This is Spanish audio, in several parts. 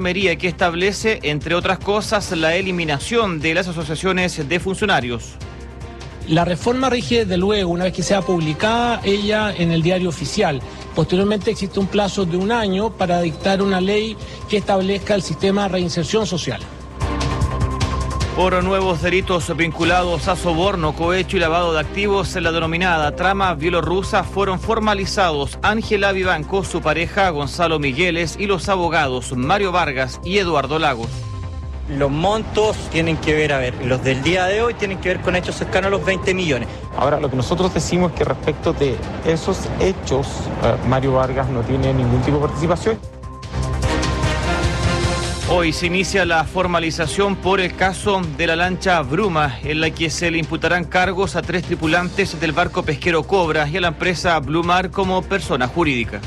Gendarmería que establece, entre otras cosas, la eliminación de las asociaciones de funcionarios. La reforma rige desde luego una vez que sea publicada ella en el diario oficial. Posteriormente existe un plazo de 1 año para dictar una ley que establezca el sistema de reinserción social. Por nuevos delitos vinculados a soborno, cohecho y lavado de activos en la denominada trama bielorrusa fueron formalizados Ángela Vivanco, su pareja Gonzalo Migueles y los abogados Mario Vargas y Eduardo Lagos. Los montos tienen que ver, los del día de hoy tienen que ver con hechos cercanos a los 20 millones. Ahora, lo que nosotros decimos es que respecto de esos hechos, Mario Vargas no tiene ningún tipo de participación. Hoy se inicia la formalización por el caso de la lancha Bruma, en la que se le imputarán cargos a 3 tripulantes del barco pesquero Cobra y a la empresa Blue Mar como persona jurídica.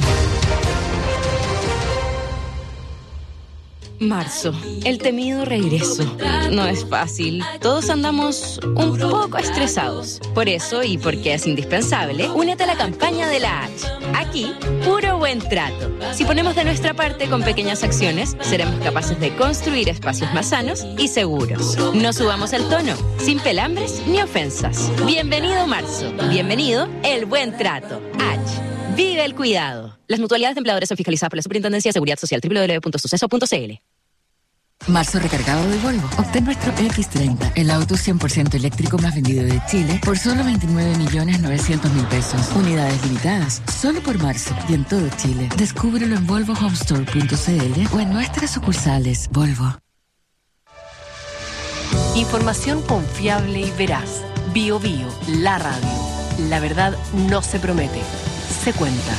Marzo, el temido regreso. No es fácil. Todos andamos un poco estresados. Por eso, y porque es indispensable, únete a la campaña de la H. Aquí, puro buen trato. Si ponemos de nuestra parte con pequeñas acciones, seremos capaces de construir espacios más sanos y seguros. No subamos el tono, sin pelambres ni ofensas. Bienvenido marzo. Bienvenido el buen trato. H. Vive el cuidado. Las mutualidades de empleadores son fiscalizadas por la Superintendencia de Seguridad Social. www.suceso.cl. Marzo recargado de Volvo. Obtén nuestro X30, el auto 100% eléctrico más vendido de Chile, por solo 29.900.000 pesos. Unidades limitadas, solo por marzo y en todo Chile. Descúbrelo en volvohomestore.cl o en nuestras sucursales Volvo. Información confiable y veraz. Bio Bio, la radio. La verdad no se promete, se cuenta.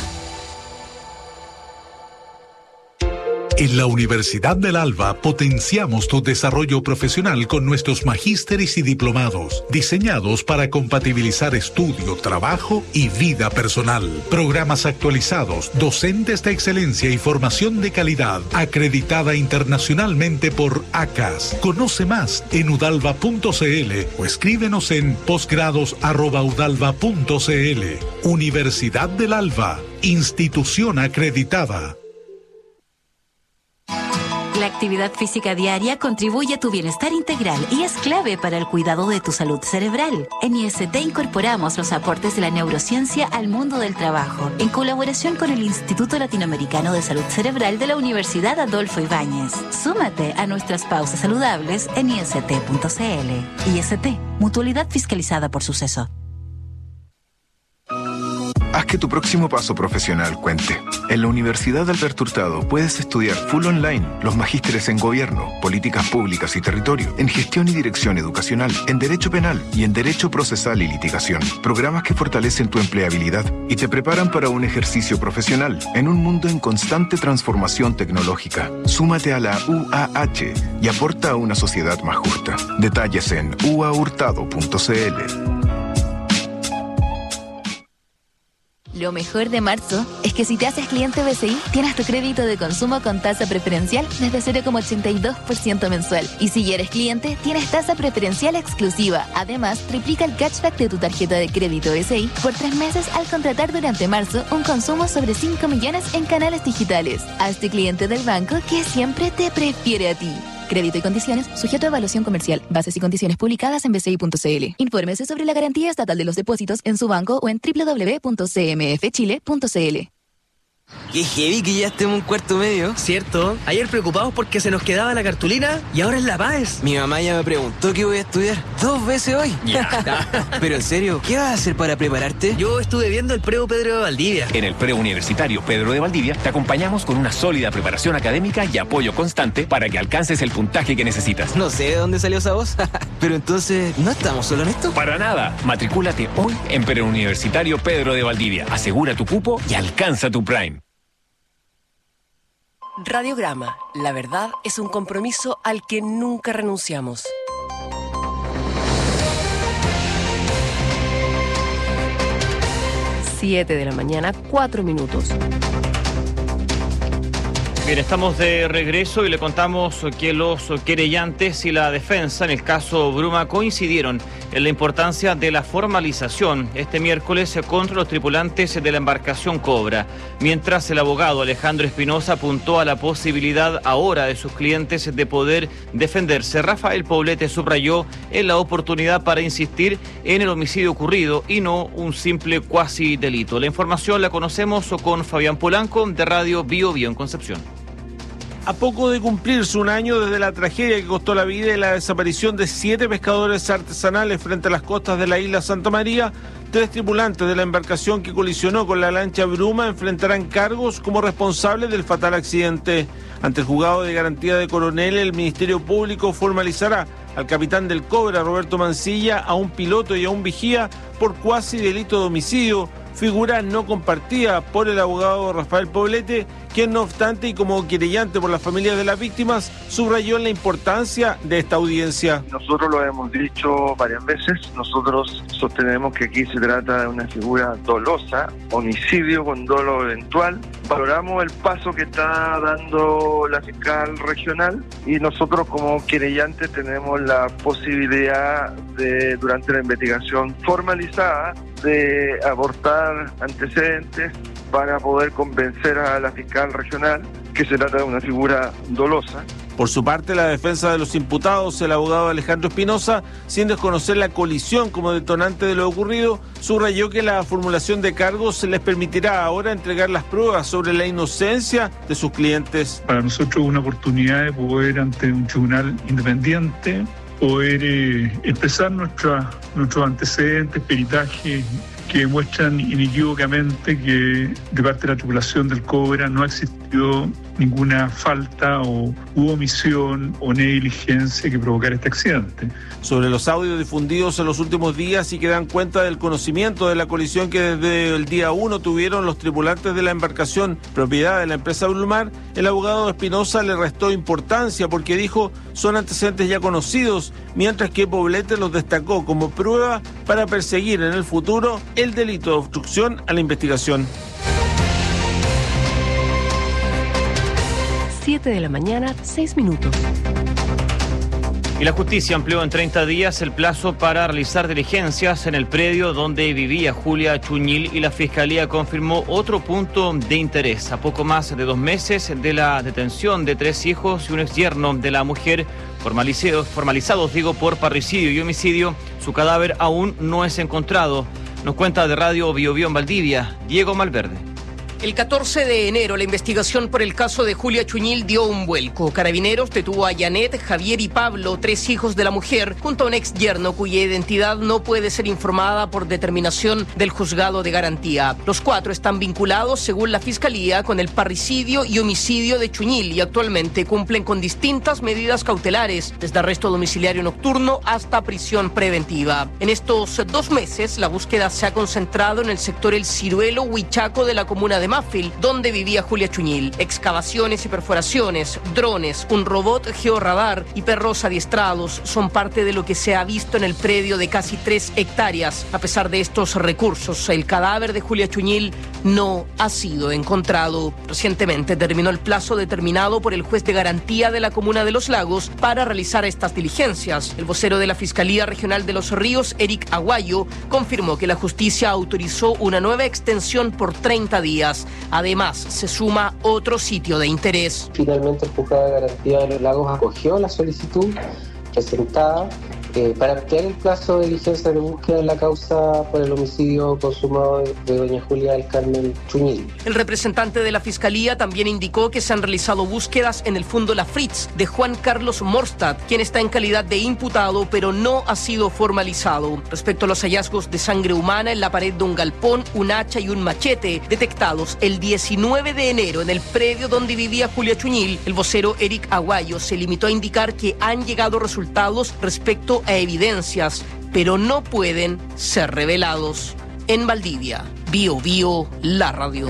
En la Universidad del Alba potenciamos tu desarrollo profesional con nuestros magísteres y diplomados, diseñados para compatibilizar estudio, trabajo y vida personal. Programas actualizados, docentes de excelencia y formación de calidad, acreditada internacionalmente por ACAS. Conoce más en udalva.cl o escríbenos en posgrados@udalva.cl. Universidad del Alba, institución acreditada. La actividad física diaria contribuye a tu bienestar integral y es clave para el cuidado de tu salud cerebral. En IST incorporamos los aportes de la neurociencia al mundo del trabajo, en colaboración con el Instituto Latinoamericano de Salud Cerebral de la Universidad Adolfo Ibáñez. Súmate a nuestras pausas saludables en ist.cl. IST, mutualidad fiscalizada por Suceso. Haz que tu próximo paso profesional cuente. En la Universidad Alberto Hurtado puedes estudiar full online los magísteres en Gobierno, Políticas Públicas y Territorio, en Gestión y Dirección Educacional, en Derecho Penal y en Derecho Procesal y Litigación. Programas que fortalecen tu empleabilidad y te preparan para un ejercicio profesional en un mundo en constante transformación tecnológica. Súmate a la UAH y aporta a una sociedad más justa. Detalles en uahurtado.cl. Lo mejor de marzo es que si te haces cliente BCI, tienes tu crédito de consumo con tasa preferencial desde 0,82% mensual. Y si eres cliente, tienes tasa preferencial exclusiva. Además, triplica el cashback de tu tarjeta de crédito BCI por 3 meses al contratar durante marzo un consumo sobre 5 millones en canales digitales. Hazte cliente del banco que siempre te prefiere a ti. Crédito y condiciones sujeto a evaluación comercial. Bases y condiciones publicadas en bci.cl. Infórmese sobre la garantía estatal de los depósitos en su banco o en www.cmfchile.cl. Qué heavy que ya estemos en cuarto medio. Cierto, ayer preocupados porque se nos quedaba la cartulina y ahora es La Paz. Mi mamá ya me preguntó qué voy a estudiar 2 veces hoy. Pero en serio, ¿qué vas a hacer para prepararte? Yo estuve viendo el Preu Pedro de Valdivia. En el Preuniversitario Pedro de Valdivia te acompañamos con una sólida preparación académica y apoyo constante para que alcances el puntaje que necesitas. No sé de dónde salió esa voz. Pero entonces, ¿no estamos solo en esto? Para nada, matricúlate hoy en Preuniversitario Pedro de Valdivia. Asegura tu cupo y alcanza tu Prime. Radiograma, la verdad es un compromiso al que nunca renunciamos. Siete de la mañana, 4 minutos. Bien, estamos de regreso y le contamos que los querellantes y la defensa en el caso Bruma coincidieron en la importancia de la formalización este miércoles contra los tripulantes de la embarcación Cobra, mientras el abogado Alejandro Espinosa apuntó a la posibilidad ahora de sus clientes de poder defenderse. Rafael Poblete subrayó en la oportunidad para insistir en el homicidio ocurrido y no un simple cuasi delito. La información la conocemos con Fabián Polanco de Radio Bio Bio en Concepción. A poco de cumplirse un año desde la tragedia que costó la vida y la desaparición de 7 pescadores artesanales frente a las costas de la isla Santa María, 3 tripulantes de la embarcación que colisionó con la lancha Bruma enfrentarán cargos como responsables del fatal accidente. Ante el juzgado de garantía de Coronel, el Ministerio Público formalizará al capitán del Cobra, Roberto Mancilla, a un piloto y a un vigía por cuasi delito de homicidio, figura no compartida por el abogado Rafael Poblete, quien no obstante y como querellante por las familias de las víctimas, subrayó la importancia de esta audiencia. Nosotros lo hemos dicho varias veces, nosotros sostenemos que aquí se trata de una figura dolosa, homicidio con dolo eventual. Valoramos el paso que está dando la fiscal regional y nosotros como querellantes tenemos la posibilidad de, durante la investigación formalizada, de aportar antecedentes para poder convencer a la fiscal regional que se trata de una figura dolosa. Por su parte, la defensa de los imputados, el abogado Alejandro Espinosa, sin desconocer la colisión como detonante de lo ocurrido, subrayó que la formulación de cargos les permitirá ahora entregar las pruebas sobre la inocencia de sus clientes. Para nosotros una oportunidad de poder ante un tribunal independiente poder expresar nuestros antecedentes, peritajes, que demuestran inequívocamente que de parte de la tripulación del Cobra no ha existido ninguna falta o omisión o negligencia que provocara este accidente. Sobre los audios difundidos en los últimos días y que dan cuenta del conocimiento de la colisión que desde el día 1 tuvieron los tripulantes de la embarcación propiedad de la empresa Brumar, el abogado Espinosa le restó importancia porque dijo son antecedentes ya conocidos, mientras que Poblete los destacó como prueba para perseguir en el futuro el delito de obstrucción a la investigación. 7 de la mañana, 6 minutos. Y la justicia amplió en 30 días el plazo para realizar diligencias en el predio donde vivía Julia Chuñil y la Fiscalía confirmó otro punto de interés. A poco más de 2 meses de la detención de 3 hijos y un exyerno de la mujer formalizados por parricidio y homicidio, su cadáver aún no es encontrado. Nos cuenta de Radio Bio Bio en Valdivia, Diego Malverde. El 14 de enero, la investigación por el caso de Julia Chuñil dio un vuelco. Carabineros detuvo a Janet, Javier y Pablo, 3 hijos de la mujer, junto a un ex yerno cuya identidad no puede ser informada por determinación del juzgado de garantía. Los 4 están vinculados, según la Fiscalía, con el parricidio y homicidio de Chuñil y actualmente cumplen con distintas medidas cautelares, desde arresto domiciliario nocturno hasta prisión preventiva. En estos 2 meses, la búsqueda se ha concentrado en el sector El Ciruelo, Huichaco de la comuna de Mafil, donde vivía Julia Chuñil. Excavaciones y perforaciones, drones, un robot georradar y perros adiestrados son parte de lo que se ha visto en el predio de casi 3 hectáreas. A pesar de estos recursos, el cadáver de Julia Chuñil no ha sido encontrado. Recientemente terminó el plazo determinado por el juez de garantía de la comuna de Los Lagos para realizar estas diligencias. El vocero de la Fiscalía Regional de Los Ríos, Eric Aguayo, confirmó que la justicia autorizó una nueva extensión por 30 días. Además, se suma otro sitio de interés. Finalmente, el juzgado de garantía de Los Lagos acogió la solicitud presentada para ampliar el plazo de diligencia de búsqueda en la causa por el homicidio consumado de doña Julia del Carmen Chuñil. El representante de la Fiscalía también indicó que se han realizado búsquedas en el fondo La Fritz de Juan Carlos Morstad, quien está en calidad de imputado, pero no ha sido formalizado. Respecto a los hallazgos de sangre humana en la pared de un galpón, un hacha y un machete, detectados el 19 de enero en el predio donde vivía Julia Chuñil, el vocero Eric Aguayo se limitó a indicar que han llegado resultados respecto a evidencias, pero no pueden ser revelados. En Valdivia, Bio Bio, la radio.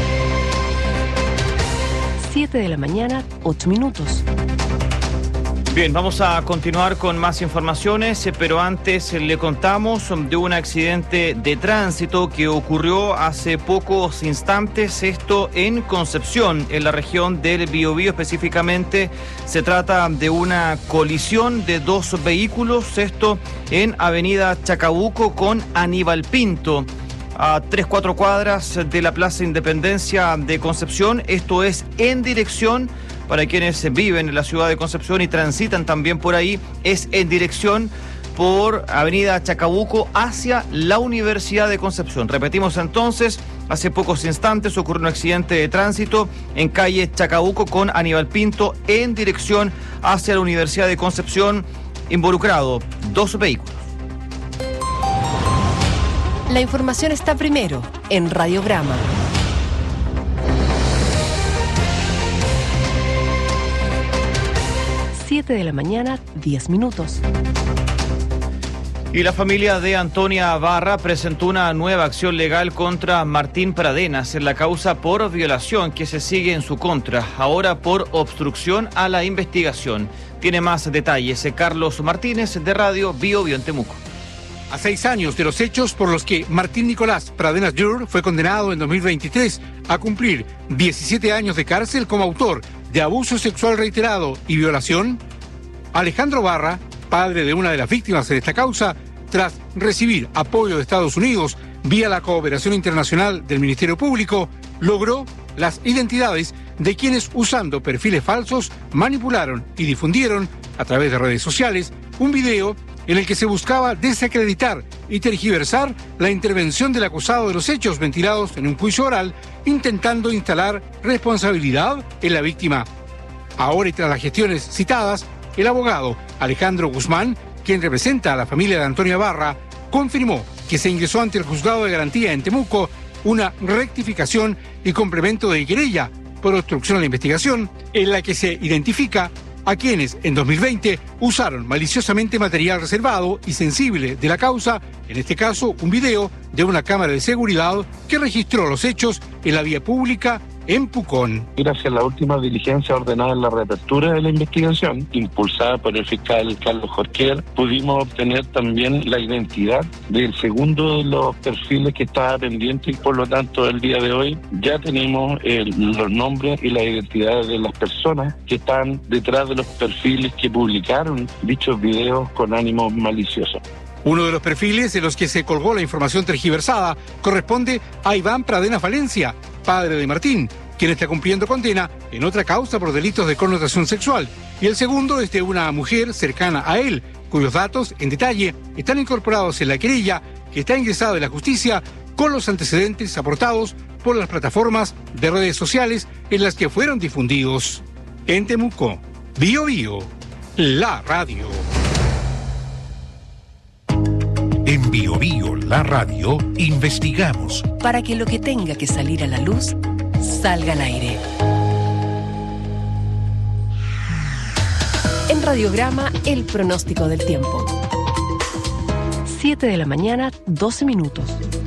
7 de la mañana, 8 minutos. Bien, vamos a continuar con más informaciones, pero antes le contamos de un accidente de tránsito que ocurrió hace pocos instantes, esto en Concepción, en la región del Biobío específicamente. Se trata de una colisión de dos vehículos, esto en Avenida Chacabuco con Aníbal Pinto, a 3-4 cuadras de la Plaza Independencia de Concepción. Esto es en dirección, para quienes viven en la ciudad de Concepción y transitan también por ahí, es en dirección por Avenida Chacabuco hacia la Universidad de Concepción. Repetimos entonces, hace pocos instantes ocurrió un accidente de tránsito en calle Chacabuco con Aníbal Pinto en dirección hacia la Universidad de Concepción, involucrado dos vehículos. La información está primero en Radiograma. 7 de la mañana, 10 minutos. Y la familia de Antonia Barra presentó una nueva acción legal contra Martín Pradenas en la causa por violación que se sigue en su contra, ahora por obstrucción a la investigación. Tiene más detalles Carlos Martínez de Radio Biobío en Temuco. A 6 años de los hechos por los que Martín Nicolás Pradenas Jr. fue condenado en 2023 a cumplir 17 años de cárcel como autor de abuso sexual reiterado y violación, Alejandro Barra, padre de una de las víctimas de esta causa, tras recibir apoyo de Estados Unidos vía la cooperación internacional del Ministerio Público, logró las identidades de quienes, usando perfiles falsos, manipularon y difundieron a través de redes sociales un video en el que se buscaba desacreditar y tergiversar la intervención del acusado de los hechos ventilados en un juicio oral, intentando instalar responsabilidad en la víctima. Ahora, y tras las gestiones citadas, el abogado Alejandro Guzmán, quien representa a la familia de Antonia Barra, confirmó que se ingresó ante el Juzgado de Garantía en Temuco una rectificación y complemento de querella por obstrucción a la investigación, en la que se identifica a quienes en 2020 usaron maliciosamente material reservado y sensible de la causa, en este caso un video de una cámara de seguridad que registró los hechos en la vía pública en Pucón. Gracias a la última diligencia ordenada en la reapertura de la investigación, impulsada por el fiscal Carlos Jorquer, pudimos obtener también la identidad del segundo de los perfiles que estaba pendiente y por lo tanto el día de hoy ya tenemos los nombres y la identidad de las personas que están detrás de los perfiles que publicaron dichos videos con ánimo malicioso. Uno de los perfiles en los que se colgó la información tergiversada corresponde a Iván Pradenas Valencia, padre de Martín, quien está cumpliendo condena en otra causa por delitos de connotación sexual. Y el segundo es de una mujer cercana a él, cuyos datos en detalle están incorporados en la querella que está ingresada en la justicia con los antecedentes aportados por las plataformas de redes sociales en las que fueron difundidos. En Temuco, Biobío, la radio. En Biobío, la radio, investigamos para que lo que tenga que salir a la luz salga al aire. En Radiograma, el pronóstico del tiempo. 7 de la mañana, 12 minutos.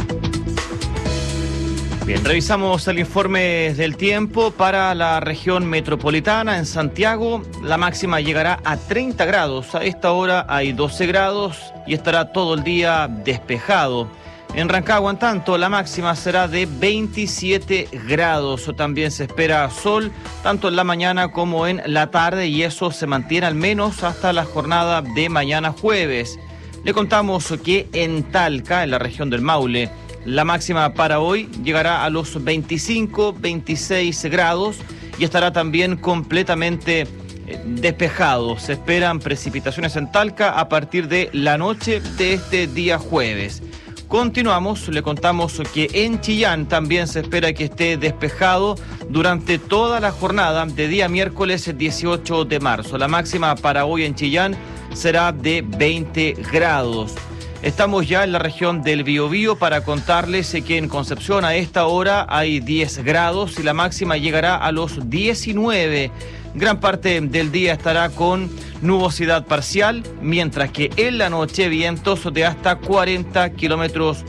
Bien, revisamos el informe del tiempo para la región metropolitana. En Santiago, la máxima llegará a 30 grados. A esta hora hay 12 grados y estará todo el día despejado. En Rancagua, en tanto, la máxima será de 27 grados. También se espera sol, tanto en la mañana como en la tarde, y eso se mantiene al menos hasta la jornada de mañana jueves. Le contamos que en Talca, en la región del Maule, la máxima para hoy llegará a los 25, 26 grados y estará también completamente despejado. Se esperan precipitaciones en Talca a partir de la noche de este día jueves. Continuamos, le contamos que en Chillán también se espera que esté despejado durante toda la jornada de día miércoles 18 de marzo. La máxima para hoy en Chillán será de 20 grados. Estamos ya en la región del Biobío para contarles que en Concepción a esta hora hay 10 grados y la máxima llegará a los 19. Gran parte del día estará con nubosidad parcial, mientras que en la noche vientos de hasta 40 kilómetros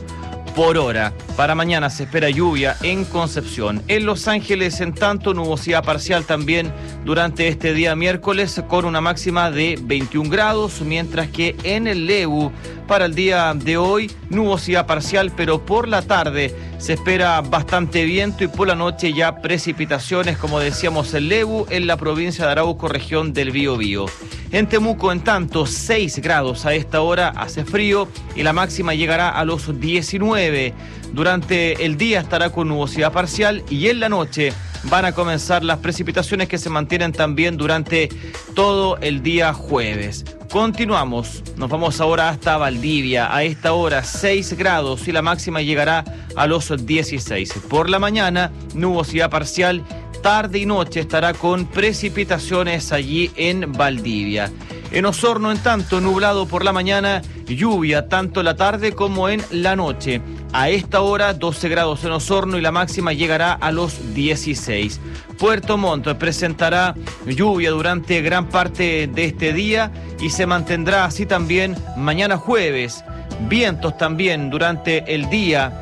por hora. Para mañana se espera lluvia en Concepción. En Los Ángeles, en tanto, nubosidad parcial también durante este día miércoles con una máxima de 21 grados, mientras que en el Lebu para el día de hoy nubosidad parcial, pero por la tarde se espera bastante viento y por la noche ya precipitaciones, como decíamos, en Lebu, en la provincia de Arauco, región del Biobío. En Temuco, en tanto, 6 grados a esta hora, hace frío y la máxima llegará a los 19. Durante el día estará con nubosidad parcial y en la noche van a comenzar las precipitaciones que se mantienen también durante todo el día jueves. Continuamos, nos vamos ahora hasta Valdivia. A esta hora 6 grados y la máxima llegará a los 16. Por la mañana, nubosidad parcial. Tarde y noche estará con precipitaciones allí en Valdivia. En Osorno, en tanto, nublado por la mañana, lluvia tanto en la tarde como en la noche. A esta hora 12 grados en Osorno y la máxima llegará a los 16. Puerto Montt presentará lluvia durante gran parte de este día y se mantendrá así también mañana jueves. Vientos también durante el día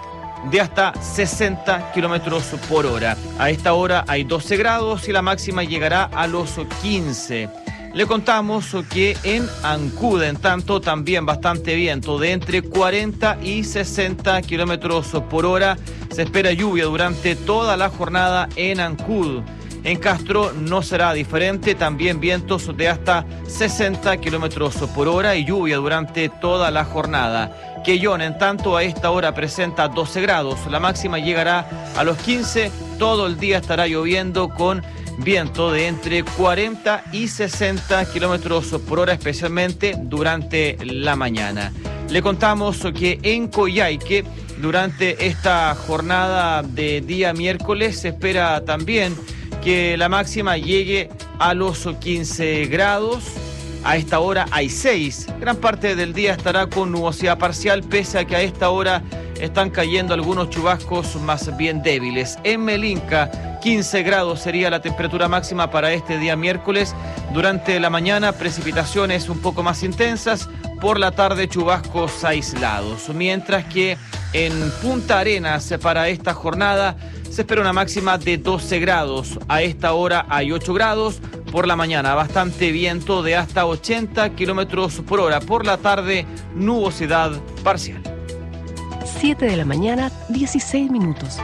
de hasta 60 kilómetros por hora. A esta hora hay 12 grados y la máxima llegará a los 15. Le contamos que en Ancud, en tanto, también bastante viento, de entre 40 y 60 kilómetros por hora. Se espera lluvia durante toda la jornada en Ancud. En Castro no será diferente, también vientos de hasta 60 kilómetros por hora y lluvia durante toda la jornada. Quellón, en tanto, a esta hora presenta 12 grados, la máxima llegará a los 15, todo el día estará lloviendo con viento de entre 40 y 60 kilómetros por hora, especialmente durante la mañana. Le contamos que en Coyhaique, durante esta jornada de día miércoles, se espera también que la máxima llegue a los 15 grados. A esta hora hay 6. Gran parte del día estará con nubosidad parcial, pese a que a esta hora están cayendo algunos chubascos más bien débiles. En Melinca, 15 grados sería la temperatura máxima para este día miércoles. Durante la mañana, precipitaciones un poco más intensas. Por la tarde, chubascos aislados. Mientras que en Punta Arenas, para esta jornada, se espera una máxima de 12 grados. A esta hora hay 8 grados. Por la mañana, bastante viento de hasta 80 kilómetros por hora. Por la tarde, nubosidad parcial. 7 de la mañana, 16 minutos.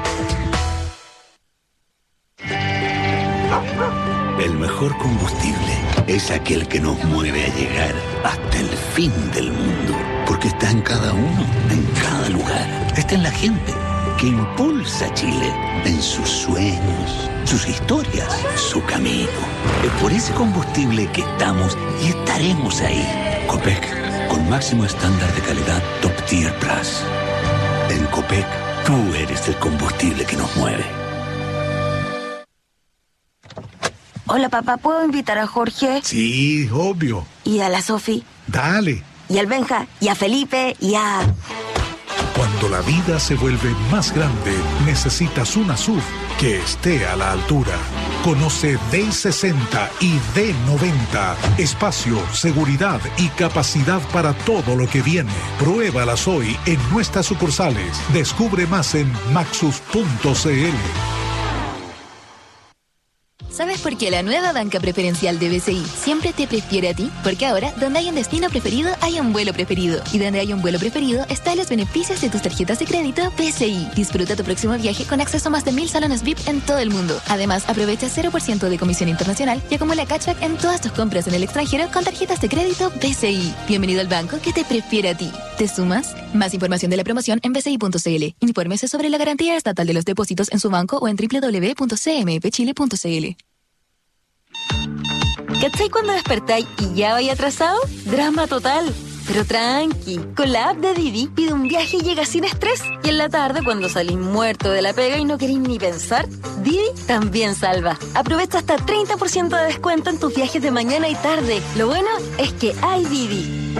El mejor combustible es aquel que nos mueve a llegar hasta el fin del mundo. Porque está en cada uno, en cada lugar. Está en la gente que impulsa a Chile en sus sueños, sus historias, su camino. Es por ese combustible que estamos y estaremos ahí. Copec, con máximo estándar de calidad Top Tier Plus. En Copec, tú eres el combustible que nos mueve. Hola, papá, ¿puedo invitar a Jorge? Sí, obvio. ¿Y a la Sofi? Dale. ¿Y al Benja? ¿Y a Felipe? ¿Y a...? Cuando la vida se vuelve más grande, necesitas una SUV que esté a la altura. Conoce D60 y D90. Espacio, seguridad y capacidad para todo lo que viene. Pruébalas hoy en nuestras sucursales. Descubre más en maxus.cl. ¿Sabes por qué la nueva banca preferencial de BCI siempre te prefiere a ti? Porque ahora, donde hay un destino preferido, hay un vuelo preferido. Y donde hay un vuelo preferido, están los beneficios de tus tarjetas de crédito BCI. Disfruta tu próximo viaje con acceso a más de 1000 salones VIP en todo el mundo. Además, aprovecha 0% de comisión internacional y acumula cashback en todas tus compras en el extranjero con tarjetas de crédito BCI. Bienvenido al banco que te prefiere a ti. ¿Te sumas? Más información de la promoción en bci.cl. Infórmese sobre la garantía estatal de los depósitos en su banco o en www.cmfchile.cl. ¿Cachai cuando despertáis y ya vais atrasado? Drama total. Pero tranqui, con la app de Didi pide un viaje y llega sin estrés. Y en la tarde, cuando salís muerto de la pega y no queréis ni pensar, Didi también salva. Aprovecha hasta 30% de descuento en tus viajes de mañana y tarde. Lo bueno es que hay Didi.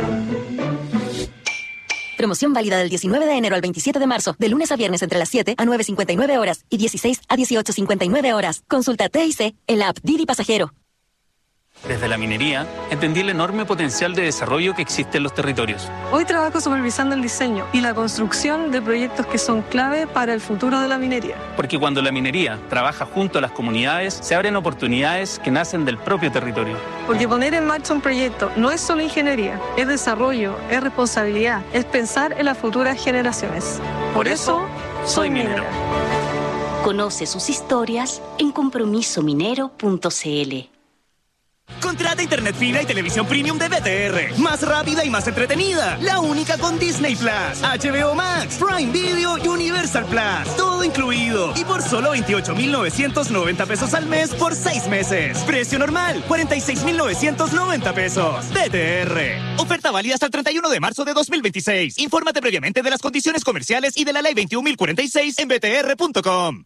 Promoción válida del 19 de enero al 27 de marzo, de lunes a viernes entre las 7 a 9:59 horas y 16 a 18:59 horas. Consulta TIC en la app Didi Pasajero. Desde la minería, entendí el enorme potencial de desarrollo que existe en los territorios. Hoy trabajo supervisando el diseño y la construcción de proyectos que son clave para el futuro de la minería. Porque cuando la minería trabaja junto a las comunidades, se abren oportunidades que nacen del propio territorio. Porque poner en marcha un proyecto no es solo ingeniería, es desarrollo, es responsabilidad, es pensar en las futuras generaciones. Por eso, soy minera. Conoce sus historias en compromisominero.cl. Contrata internet fibra y televisión premium de BTR. Más rápida y más entretenida. La única con Disney Plus, HBO Max, Prime Video y Universal Plus. Todo incluido. Y por solo 28,990 pesos al mes por 6 meses. Precio normal, 46,990 pesos. BTR. Oferta válida hasta el 31 de marzo de 2026. Infórmate previamente de las condiciones comerciales y de la ley 21.046 en btr.com.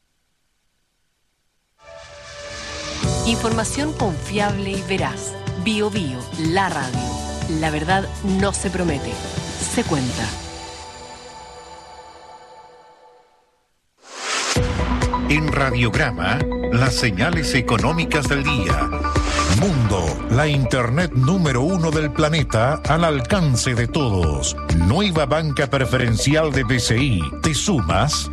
Información confiable y veraz. BioBio, la radio. La verdad no se promete, se cuenta. En Radiograma, las señales económicas del día. Mundo, la internet número 1 del planeta al alcance de todos. Nueva banca preferencial de BCI. ¿Te sumas?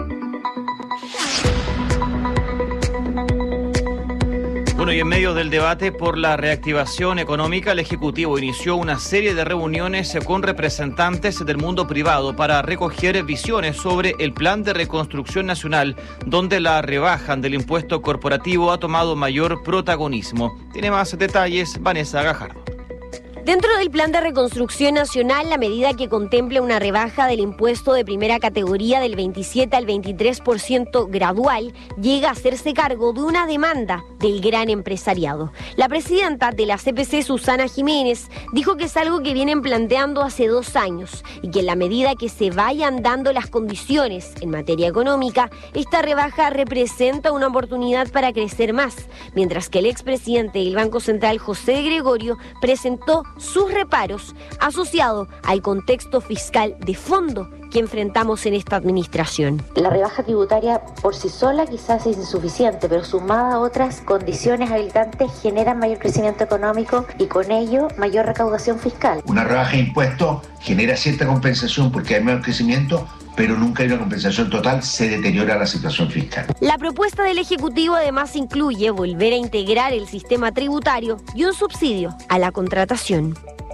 Bueno, y en medio del debate por la reactivación económica, el Ejecutivo inició una serie de reuniones con representantes del mundo privado para recoger visiones sobre el Plan de Reconstrucción Nacional, donde la rebaja del impuesto corporativo ha tomado mayor protagonismo. Tiene más detalles Vanessa Gajardo. Dentro del Plan de Reconstrucción Nacional, la medida que contempla una rebaja del impuesto de primera categoría del 27 al 23% gradual llega a hacerse cargo de una demanda del gran empresariado. La presidenta de la CPC, Susana Jiménez, dijo que es algo que vienen planteando hace 2 años y que en la medida que se vayan dando las condiciones en materia económica, esta rebaja representa una oportunidad para crecer más, mientras que el expresidente del Banco Central, José Gregorio, presentó sus reparos asociados al contexto fiscal de fondo que enfrentamos en esta administración. La rebaja tributaria por sí sola quizás es insuficiente, pero sumada a otras condiciones habilitantes generan mayor crecimiento económico y con ello mayor recaudación fiscal. Una rebaja de impuestos genera cierta compensación porque hay mayor crecimiento, pero nunca hay una compensación total, se deteriora la situación fiscal. La propuesta del Ejecutivo además incluye volver a integrar el sistema tributario y un subsidio a la contratación.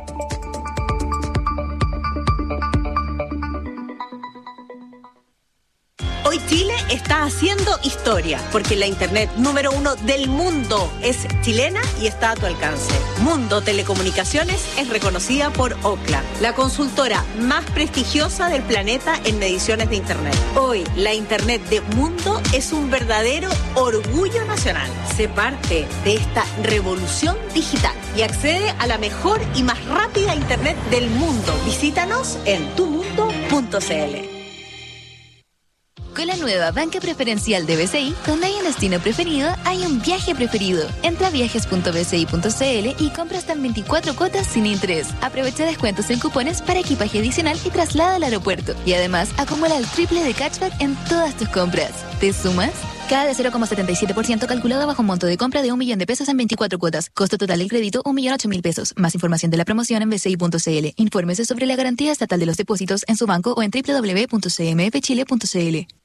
Hoy Chile está haciendo historia, porque la internet número 1 del mundo es chilena y está a tu alcance. Mundo Telecomunicaciones es reconocida por Ookla, la consultora más prestigiosa del planeta en mediciones de internet. Hoy, la internet de Mundo es un verdadero orgullo nacional. Sé parte de esta revolución digital y accede a la mejor y más rápida internet del mundo. Visítanos en tumundo.cl. Con la nueva banca preferencial de BCI, donde hay un destino preferido, hay un viaje preferido. Entra a viajes.bci.cl y compra hasta en 24 cuotas sin interés. Aprovecha descuentos en cupones para equipaje adicional y traslado al aeropuerto. Y además, acumula el triple de cashback en todas tus compras. ¿Te sumas? Cada de 0,77% calculado bajo un monto de compra de 1 millón de pesos en 24 cuotas. Costo total del crédito, 1.008.000 pesos. Más información de la promoción en bci.cl. Infórmese sobre la garantía estatal de los depósitos en su banco o en www.cmfchile.cl.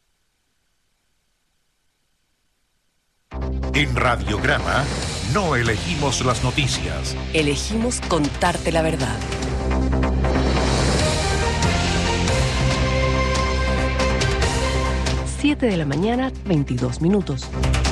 En Radiograma, no elegimos las noticias. Elegimos contarte la verdad. 7 de la mañana, 22 minutos.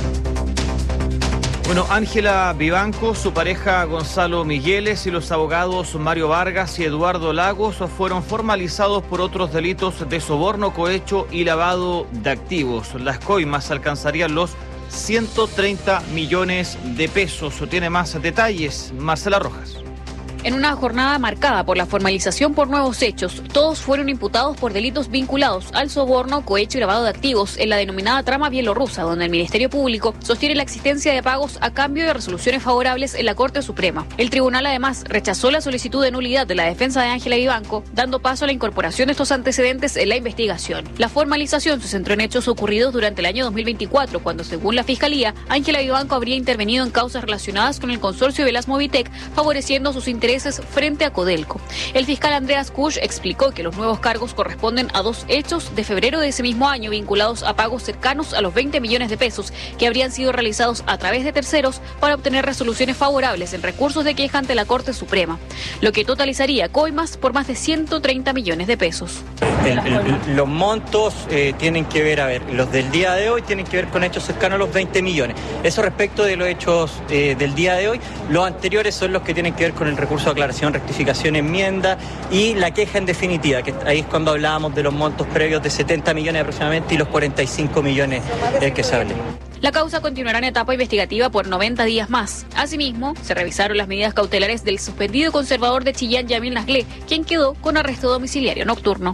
Bueno, Ángela Vivanco, su pareja Gonzalo Migueles y los abogados Mario Vargas y Eduardo Lagos fueron formalizados por otros delitos de soborno, cohecho y lavado de activos. Las coimas alcanzarían los 130 millones de pesos. Tiene más detalles Marcela Rojas. En una jornada marcada por la formalización por nuevos hechos, todos fueron imputados por delitos vinculados al soborno, cohecho y lavado de activos en la denominada trama bielorrusa, donde el Ministerio Público sostiene la existencia de pagos a cambio de resoluciones favorables en la Corte Suprema. El tribunal además rechazó la solicitud de nulidad de la defensa de Ángela Vivanco, dando paso a la incorporación de estos antecedentes en la investigación. La formalización se centró en hechos ocurridos durante el año 2024, cuando, según la Fiscalía, Ángela Vivanco habría intervenido en causas relacionadas con el consorcio Velasmovitec, favoreciendo sus intereses frente a Codelco. El fiscal Andreas Kusch explicó que los nuevos cargos corresponden a 2 hechos de febrero de ese mismo año vinculados a pagos cercanos a los 20 millones de pesos que habrían sido realizados a través de terceros para obtener resoluciones favorables en recursos de queja ante la Corte Suprema, lo que totalizaría coimas por más de 130 millones de pesos. Los montos tienen que ver, los del día de hoy tienen que ver con hechos cercanos a los 20 millones. Eso respecto de los hechos del día de hoy. Los anteriores son los que tienen que ver con el recurso de aclaración, rectificación, enmienda y la queja en definitiva, que ahí es cuando hablábamos de los montos previos de 70 millones aproximadamente y los 45 millones del que se habló. La causa continuará en etapa investigativa por 90 días más. Asimismo, se revisaron las medidas cautelares del suspendido conservador de Chillán, Yamil Nasglé, quien quedó con arresto domiciliario nocturno.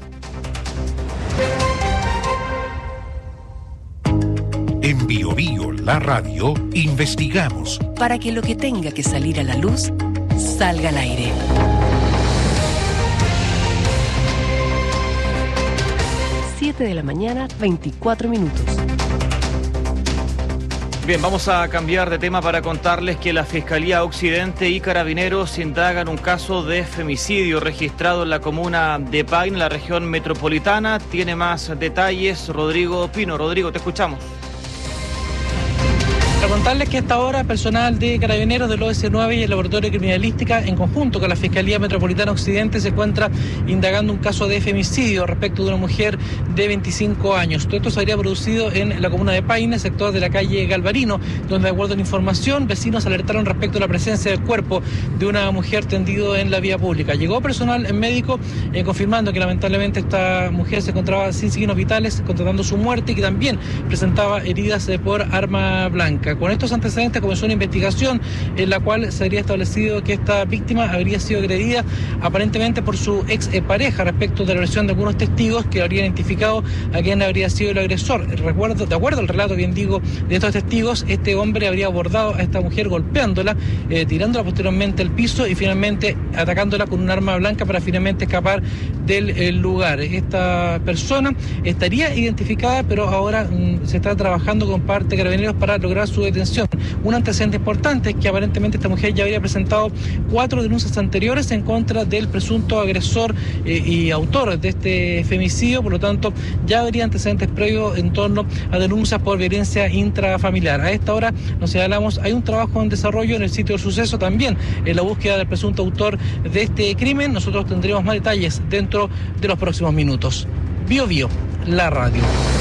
En Bio Bio, la radio, investigamos para que lo que tenga que salir a la luz salga al aire. Siete de la mañana, 24 minutos. Bien, vamos a cambiar de tema para contarles que la Fiscalía Occidente y Carabineros indagan un caso de femicidio registrado en la comuna de Paine, en la región metropolitana. Tiene más detalles Rodrigo Pino. Rodrigo, te escuchamos. Para contarles que a esta hora personal de Carabineros del OS9 y el Laboratorio de Criminalística, en conjunto con la Fiscalía Metropolitana Occidente, se encuentra indagando un caso de femicidio respecto de una mujer de 25 años. Todo esto se habría producido en la comuna de Paine, sector de la calle Galvarino, donde, de acuerdo a la información, vecinos alertaron respecto a la presencia del cuerpo de una mujer tendido en la vía pública. Llegó personal médico confirmando que lamentablemente esta mujer se encontraba sin signos vitales, constatando su muerte y que también presentaba heridas por arma blanca. Con estos antecedentes comenzó una investigación en la cual se habría establecido que esta víctima habría sido agredida aparentemente por su ex pareja respecto de la versión de algunos testigos que habrían identificado a quién habría sido el agresor. De acuerdo al relato, bien digo, de estos testigos, este hombre habría abordado a esta mujer golpeándola, tirándola posteriormente al piso y finalmente atacándola con un arma blanca para finalmente escapar del lugar. Esta persona estaría identificada, pero ahora se está trabajando con parte de Carabineros para lograr su detención. Un antecedente importante es que aparentemente esta mujer ya habría presentado 4 denuncias anteriores en contra del presunto agresor y autor de este femicidio, por lo tanto ya habría antecedentes previos en torno a denuncias por violencia intrafamiliar. A esta hora nos señalamos, hay un trabajo en desarrollo en el sitio del suceso, también en la búsqueda del presunto autor de este crimen. Nosotros tendremos más detalles dentro de los próximos minutos. Bio Bio, la radio.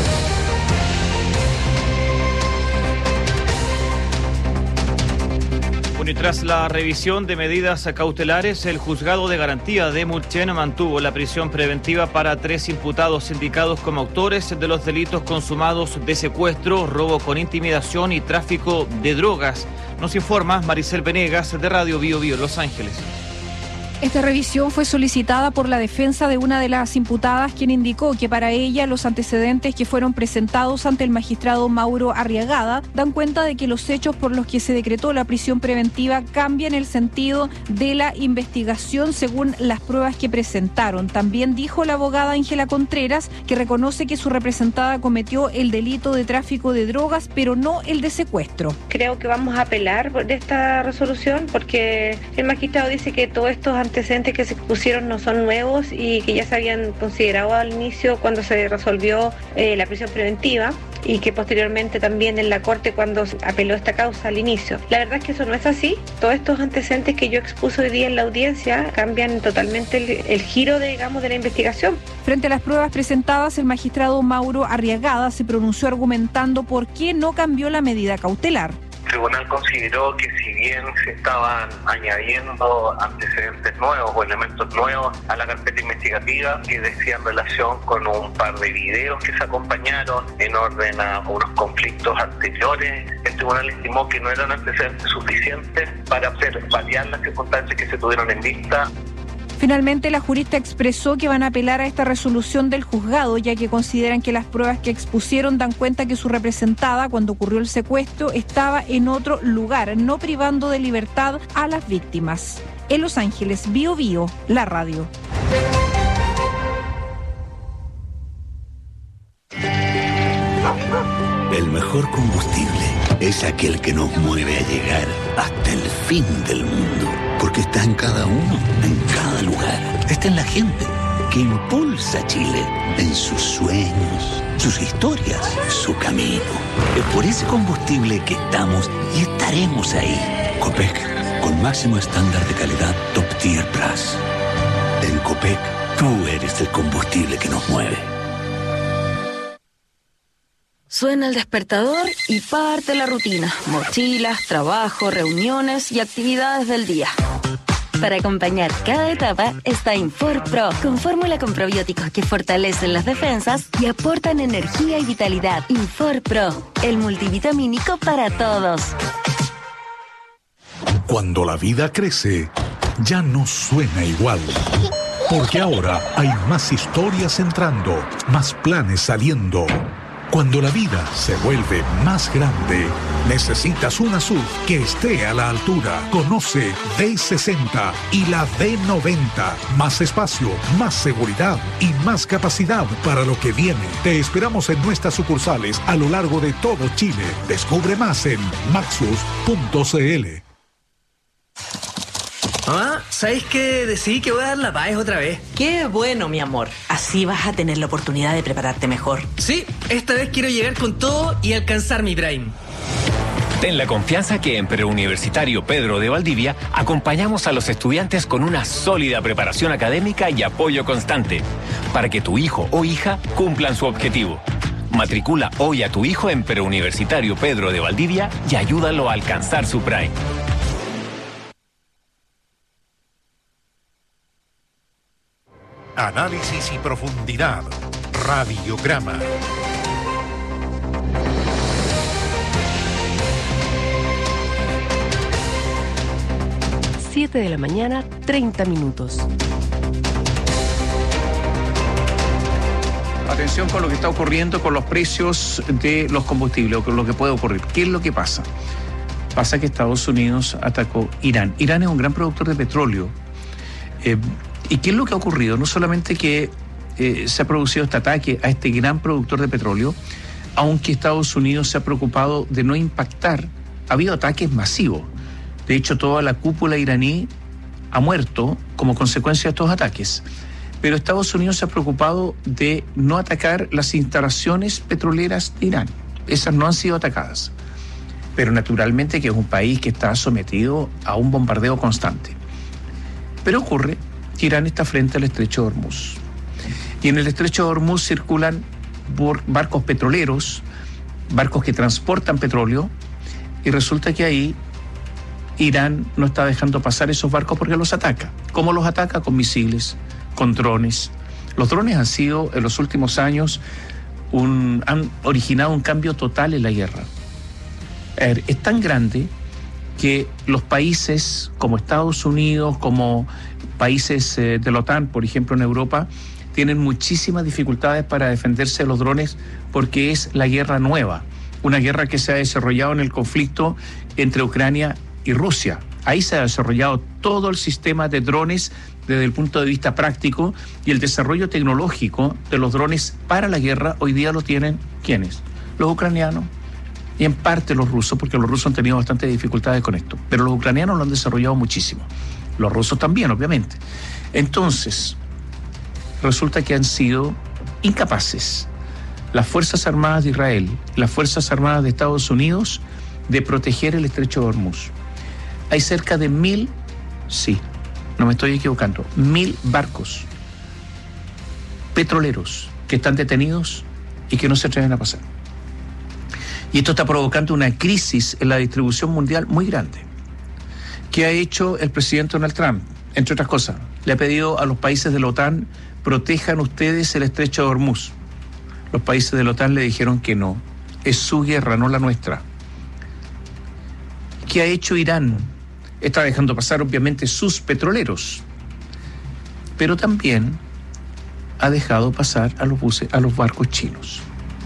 Y tras la revisión de medidas cautelares, el juzgado de garantía de Mulchen mantuvo la prisión preventiva para 3 imputados indicados como autores de los delitos consumados de secuestro, robo con intimidación y tráfico de drogas. Nos informa Maricel Venegas de Radio Bio Bio, Los Ángeles. Esta revisión fue solicitada por la defensa de una de las imputadas, quien indicó que para ella los antecedentes que fueron presentados ante el magistrado Mauro Arriagada dan cuenta de que los hechos por los que se decretó la prisión preventiva cambian el sentido de la investigación según las pruebas que presentaron. También dijo la abogada Ángela Contreras que reconoce que su representada cometió el delito de tráfico de drogas, pero no el de secuestro. Creo que vamos a apelar de esta resolución porque el magistrado dice que todos estos antecedentes que se pusieron no son nuevos y que ya se habían considerado al inicio cuando se resolvió la prisión preventiva y que posteriormente también en la Corte cuando apeló esta causa al inicio. La verdad es que eso no es así. Todos estos antecedentes que yo expuse hoy día en la audiencia cambian totalmente el giro, digamos, de la investigación. Frente a las pruebas presentadas, el magistrado Mauro Arriagada se pronunció argumentando por qué no cambió la medida cautelar. tribunal consideró que si bien se estaban añadiendo antecedentes nuevos o elementos nuevos a la carpeta investigativa que decían relación con un par de videos que se acompañaron en orden a unos conflictos anteriores, el tribunal estimó que no eran antecedentes suficientes para hacer variar las circunstancias que se tuvieron en vista. Finalmente, la jurista expresó que van a apelar a esta resolución del juzgado, ya que consideran que las pruebas que expusieron dan cuenta que su representada, cuando ocurrió el secuestro, estaba en otro lugar, no privando de libertad a las víctimas. En Los Ángeles, Bio Bio, la radio. El mejor combustible es aquel que nos mueve a llegar hasta el fin del mundo. Porque está en cada uno, en cada lugar. Está en la gente que impulsa a Chile en sus sueños, sus historias, su camino. Es por ese combustible que estamos y estaremos ahí. Copec, con máximo estándar de calidad Top Tier Plus. En Copec, tú eres el combustible que nos mueve. Suena el despertador y parte la rutina. Mochilas, trabajo, reuniones y actividades del día. Para acompañar cada etapa está Infor Pro, con fórmula con probióticos que fortalecen las defensas y aportan energía y vitalidad. Infor Pro, el multivitamínico para todos. Cuando la vida crece, ya no suena igual. Porque ahora hay más historias entrando, más planes saliendo. Cuando la vida se vuelve más grande, necesitas una SUV que esté a la altura. Conoce D60 y la D90. Más espacio, más seguridad y más capacidad para lo que viene. Te esperamos en nuestras sucursales a lo largo de todo Chile. Descubre más en maxus.cl. Mamá, ¿sabéis qué? Decidí que voy a dar la PAES otra vez. Qué bueno, mi amor. Así vas a tener la oportunidad de prepararte mejor. Sí, esta vez quiero llegar con todo y alcanzar mi Prime. Ten la confianza que en Preuniversitario Pedro de Valdivia acompañamos a los estudiantes con una sólida preparación académica y apoyo constante para que tu hijo o hija cumplan su objetivo. Matricula hoy a tu hijo en Preuniversitario Pedro de Valdivia y ayúdalo a alcanzar su Prime. Análisis y profundidad. Radiograma. Siete de la mañana, 30 minutos. Atención con lo que está ocurriendo con los precios de los combustibles, o con lo que puede ocurrir. ¿Qué es lo que pasa? Pasa que Estados Unidos atacó Irán. Irán es un gran productor de petróleo. ¿Y qué es lo que ha ocurrido? No solamente que se ha producido este ataque a este gran productor de petróleo, aunque Estados Unidos se ha preocupado de no impactar, ha habido ataques masivos. De hecho, toda la cúpula iraní ha muerto como consecuencia de estos ataques. Pero Estados Unidos se ha preocupado de no atacar las instalaciones petroleras de Irán. Esas no han sido atacadas. Pero naturalmente que es un país que está sometido a un bombardeo constante. Pero ocurre que Irán está frente al estrecho de Hormuz. Y en el estrecho de Hormuz circulan barcos petroleros, barcos que transportan petróleo, y resulta que ahí Irán no está dejando pasar esos barcos porque los ataca. ¿Cómo los ataca? Con misiles, con drones. Los drones han sido, en los últimos años, han originado un cambio total en la guerra. Es tan grande que los países como Estados Unidos, como países de la OTAN, por ejemplo en Europa, tienen muchísimas dificultades para defenderse de los drones porque es la guerra nueva, una guerra que se ha desarrollado en el conflicto entre Ucrania y Rusia. Ahí se ha desarrollado todo el sistema de drones desde el punto de vista práctico, y el desarrollo tecnológico de los drones para la guerra hoy día lo tienen, ¿quiénes? Los ucranianos y en parte los rusos, porque los rusos han tenido bastantes dificultades con esto, pero los ucranianos lo han desarrollado muchísimo. Los rusos también, obviamente. Entonces, resulta que han sido incapaces las Fuerzas Armadas de Israel, las Fuerzas Armadas de Estados Unidos, de proteger el estrecho de Hormuz. Hay cerca de 1.000, sí, no me estoy equivocando, 1.000 barcos petroleros que están detenidos y que no se atreven a pasar. Y esto está provocando una crisis en la distribución mundial muy grande. ¿Qué ha hecho el presidente Donald Trump? Entre otras cosas, le ha pedido a los países de la OTAN: protejan ustedes el estrecho de Hormuz. Los países de la OTAN le dijeron que no. Es su guerra, no la nuestra. ¿Qué ha hecho Irán? Está dejando pasar, obviamente, sus petroleros, pero también ha dejado pasar a los barcos chinos.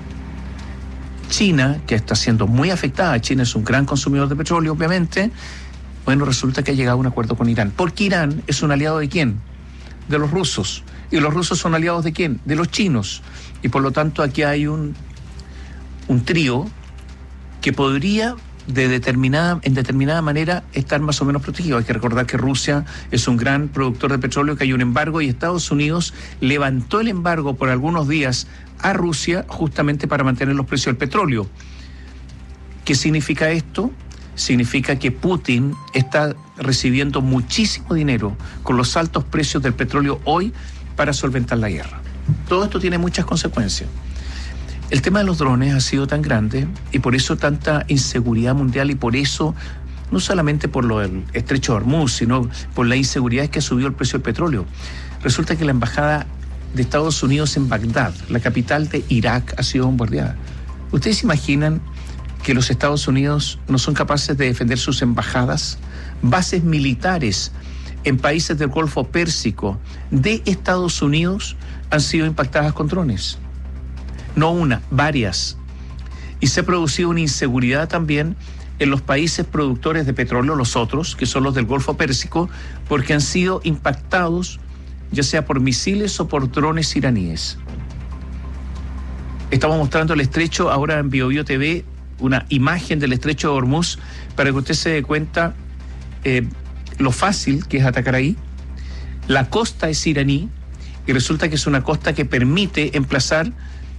China, que está siendo muy afectada, China es un gran consumidor de petróleo, obviamente, bueno, resulta que ha llegado a un acuerdo con Irán. Porque Irán es un aliado ¿de quién? De los rusos. ¿Y los rusos son aliados de quién? De los chinos. Y por lo tanto aquí hay un trío que podría en determinada manera estar más o menos protegido. Hay que recordar que Rusia es un gran productor de petróleo, que hay un embargo, y Estados Unidos levantó el embargo por algunos días a Rusia justamente para mantener los precios del petróleo. ¿Qué significa esto? Significa que Putin está recibiendo muchísimo dinero con los altos precios del petróleo hoy para solventar la guerra. Todo esto tiene muchas consecuencias. El tema de los drones ha sido tan grande y por eso tanta inseguridad mundial, y por eso, no solamente por lo del estrecho de Hormuz, sino por la inseguridad que ha subido el precio del petróleo. Resulta que la embajada de Estados Unidos en Bagdad, la capital de Irak, ha sido bombardeada. ¿Ustedes se imaginan que los Estados Unidos no son capaces de defender sus embajadas? Bases militares en países del Golfo Pérsico de Estados Unidos han sido impactadas con drones. No una, varias. Y se ha producido una inseguridad también en los países productores de petróleo, los otros, que son los del Golfo Pérsico, porque han sido impactados ya sea por misiles o por drones iraníes. Estamos mostrando el estrecho ahora en BioBio TV, una imagen del estrecho de Hormuz, para que usted se dé cuenta lo fácil que es atacar ahí. La costa es iraní y resulta que es una costa que permite emplazar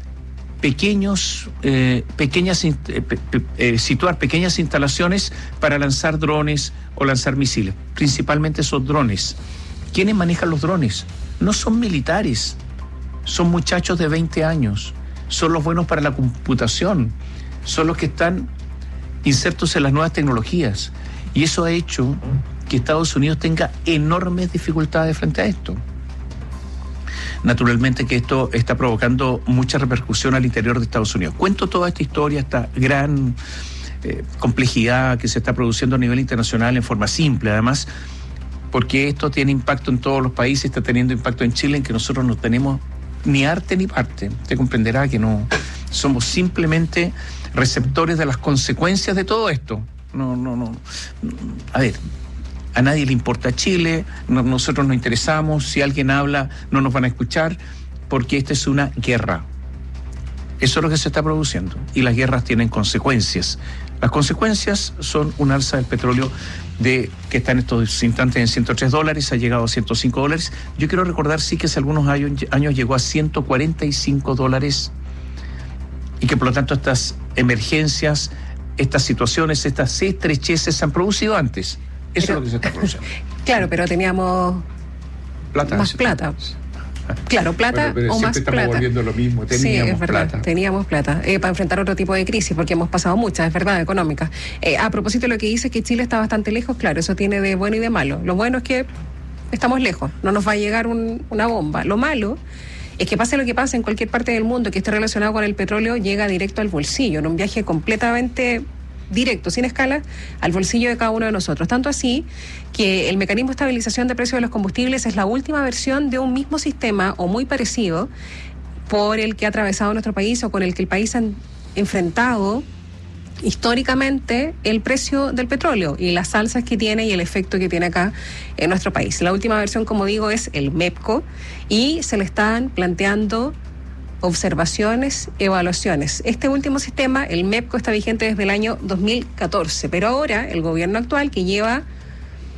situar pequeñas instalaciones para lanzar drones o lanzar misiles. Principalmente esos drones. ¿Quiénes manejan los drones? No son militares, son muchachos de 20 años, son los buenos para la computación, son los que están insertos en las nuevas tecnologías. Y eso ha hecho que Estados Unidos tenga enormes dificultades frente a esto. Naturalmente que esto está provocando mucha repercusión al interior de Estados Unidos. Cuento toda esta historia, esta gran complejidad que se está produciendo a nivel internacional en forma simple, además, porque esto tiene impacto en todos los países, está teniendo impacto en Chile, en que nosotros no tenemos ni arte ni parte. Usted comprenderá que no somos simplemente receptores de las consecuencias de todo esto. No. A ver, a nadie le importa Chile, nosotros nos interesamos, si alguien habla no nos van a escuchar, porque esta es una guerra. Eso es lo que se está produciendo, y las guerras tienen consecuencias. Las consecuencias son un alza del petróleo que está en estos instantes en $103, ha llegado a $105. Yo quiero recordar, sí, que hace algunos años llegó a $145, y que por lo tanto estas emergencias, estas situaciones, estas estrecheces se han producido antes. Eso es lo que se está produciendo. Claro, pero teníamos más plata. Claro, plata pero o más siempre plata. Estamos volviendo lo mismo. Teníamos plata. Teníamos plata para enfrentar otro tipo de crisis, porque hemos pasado muchas, es verdad, económicas. A propósito de lo que dice que Chile está bastante lejos, claro, eso tiene de bueno y de malo. Lo bueno es que estamos lejos, no nos va a llegar una bomba. Lo malo es que pase lo que pase en cualquier parte del mundo que esté relacionado con el petróleo, llega directo al bolsillo, en un viaje completamente directo, sin escala, al bolsillo de cada uno de nosotros. Tanto así que el mecanismo de estabilización de precios de los combustibles es la última versión de un mismo sistema o muy parecido por el que ha atravesado nuestro país, o con el que el país ha enfrentado históricamente el precio del petróleo y las alzas que tiene y el efecto que tiene acá en nuestro país. La última versión, como digo, es el MEPCO, y se le están planteando observaciones, evaluaciones. Este último sistema, el MEPCO, está vigente desde el año 2014, pero ahora el gobierno actual, que lleva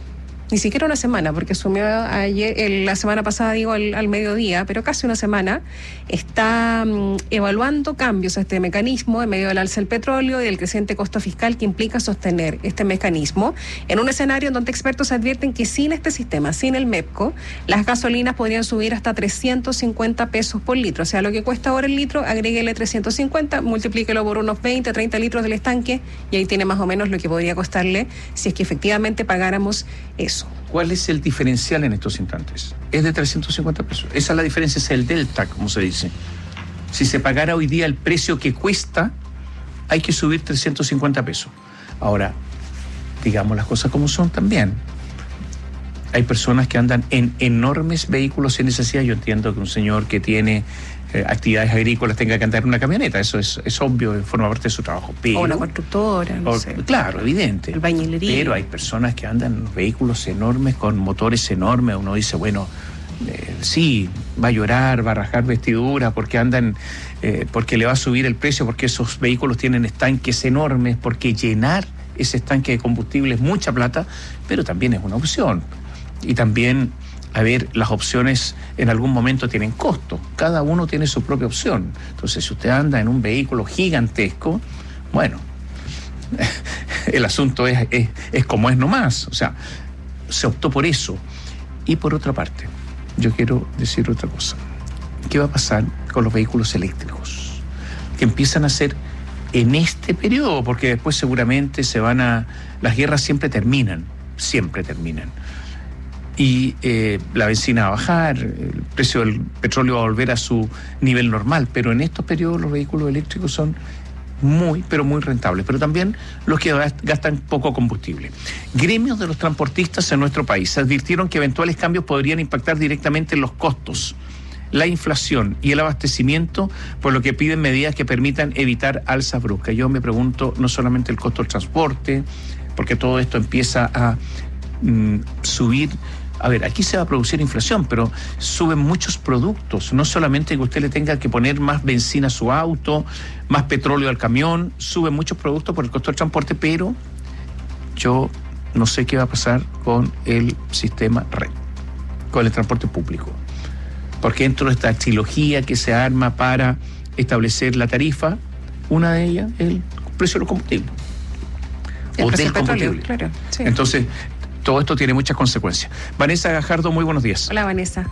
ni siquiera una semana, porque asumió la semana pasada, al mediodía, pero casi una semana, está evaluando cambios a este mecanismo en medio del alza del petróleo y del creciente costo fiscal que implica sostener este mecanismo, en un escenario en donde expertos advierten que sin este sistema, sin el MEPCO, las gasolinas podrían subir hasta 350 pesos por litro. O sea, lo que cuesta ahora el litro, agréguele 350, multiplíquelo por unos 20, 30 litros del estanque, y ahí tiene más o menos lo que podría costarle si es que efectivamente pagáramos eso. ¿Cuál es el diferencial en estos instantes? Es de 350 pesos. Esa es la diferencia, es el delta, como se dice. Si se pagara hoy día el precio que cuesta, hay que subir 350 pesos. Ahora, digamos las cosas como son también. Hay personas que andan en enormes vehículos sin necesidad. Yo entiendo que un señor que tiene actividades agrícolas tenga que andar en una camioneta, eso es obvio, forma parte de su trabajo. Pero, o una constructora, no sé. Claro, evidente. El bañilería. Pero hay personas que andan en vehículos enormes, con motores enormes. Uno dice, bueno, sí, va a llorar, va a rajar vestiduras, porque andan, porque le va a subir el precio, porque esos vehículos tienen estanques enormes, porque llenar ese estanque de combustible es mucha plata, pero también es una opción. Y también, a ver, las opciones en algún momento tienen costo. Cada uno tiene su propia opción. Entonces, si usted anda en un vehículo gigantesco, bueno, el asunto es como es nomás. O sea, se optó por eso. Y por otra parte, yo quiero decir otra cosa. ¿Qué va a pasar con los vehículos eléctricos? Que empiezan a ser en este periodo, porque después seguramente las guerras siempre terminan. Y la benzina va a bajar, el precio del petróleo va a volver a su nivel normal, pero en estos periodos los vehículos eléctricos son muy, pero muy rentables, pero también los que gastan poco combustible. Gremios de los transportistas en nuestro país advirtieron que eventuales cambios podrían impactar directamente en los costos, la inflación y el abastecimiento, por lo que piden medidas que permitan evitar alzas bruscas. Yo me pregunto, no solamente el costo del transporte, porque todo esto empieza a subir. A ver, aquí se va a producir inflación, pero suben muchos productos. No solamente que usted le tenga que poner más benzina a su auto, más petróleo al camión, suben muchos productos por el costo del transporte, pero yo no sé qué va a pasar con el sistema red, con el transporte público. Porque dentro de esta trilogía que se arma para establecer la tarifa, una de ellas es el precio de los combustibles. O del combustible. Claro, sí. Entonces, todo esto tiene muchas consecuencias. Vanessa Gajardo, muy buenos días. Hola, Vanessa.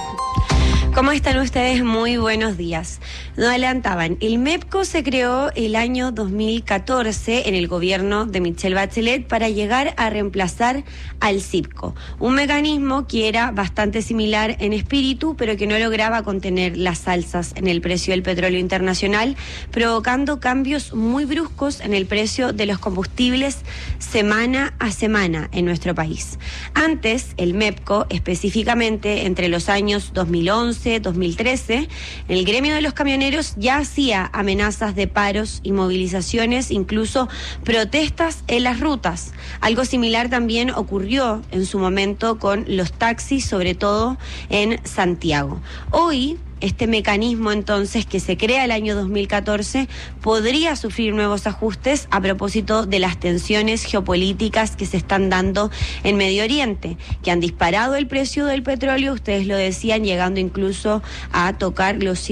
¿Cómo están ustedes? Muy buenos días. Nos adelantaban, el MEPCO se creó el año 2014 en el gobierno de Michelle Bachelet para llegar a reemplazar al CIPCO, un mecanismo que era bastante similar en espíritu, pero que no lograba contener las alzas en el precio del petróleo internacional, provocando cambios muy bruscos en el precio de los combustibles semana a semana en nuestro país. Antes, el MEPCO, específicamente entre los años 2011-2013, el gremio de los camioneros ya hacía amenazas de paros y movilizaciones, incluso protestas en las rutas. Algo similar también ocurrió en su momento con los taxis, sobre todo en Santiago. Hoy, este mecanismo entonces que se crea el año 2014 podría sufrir nuevos ajustes a propósito de las tensiones geopolíticas que se están dando en Medio Oriente, que han disparado el precio del petróleo, ustedes lo decían, llegando incluso a tocar los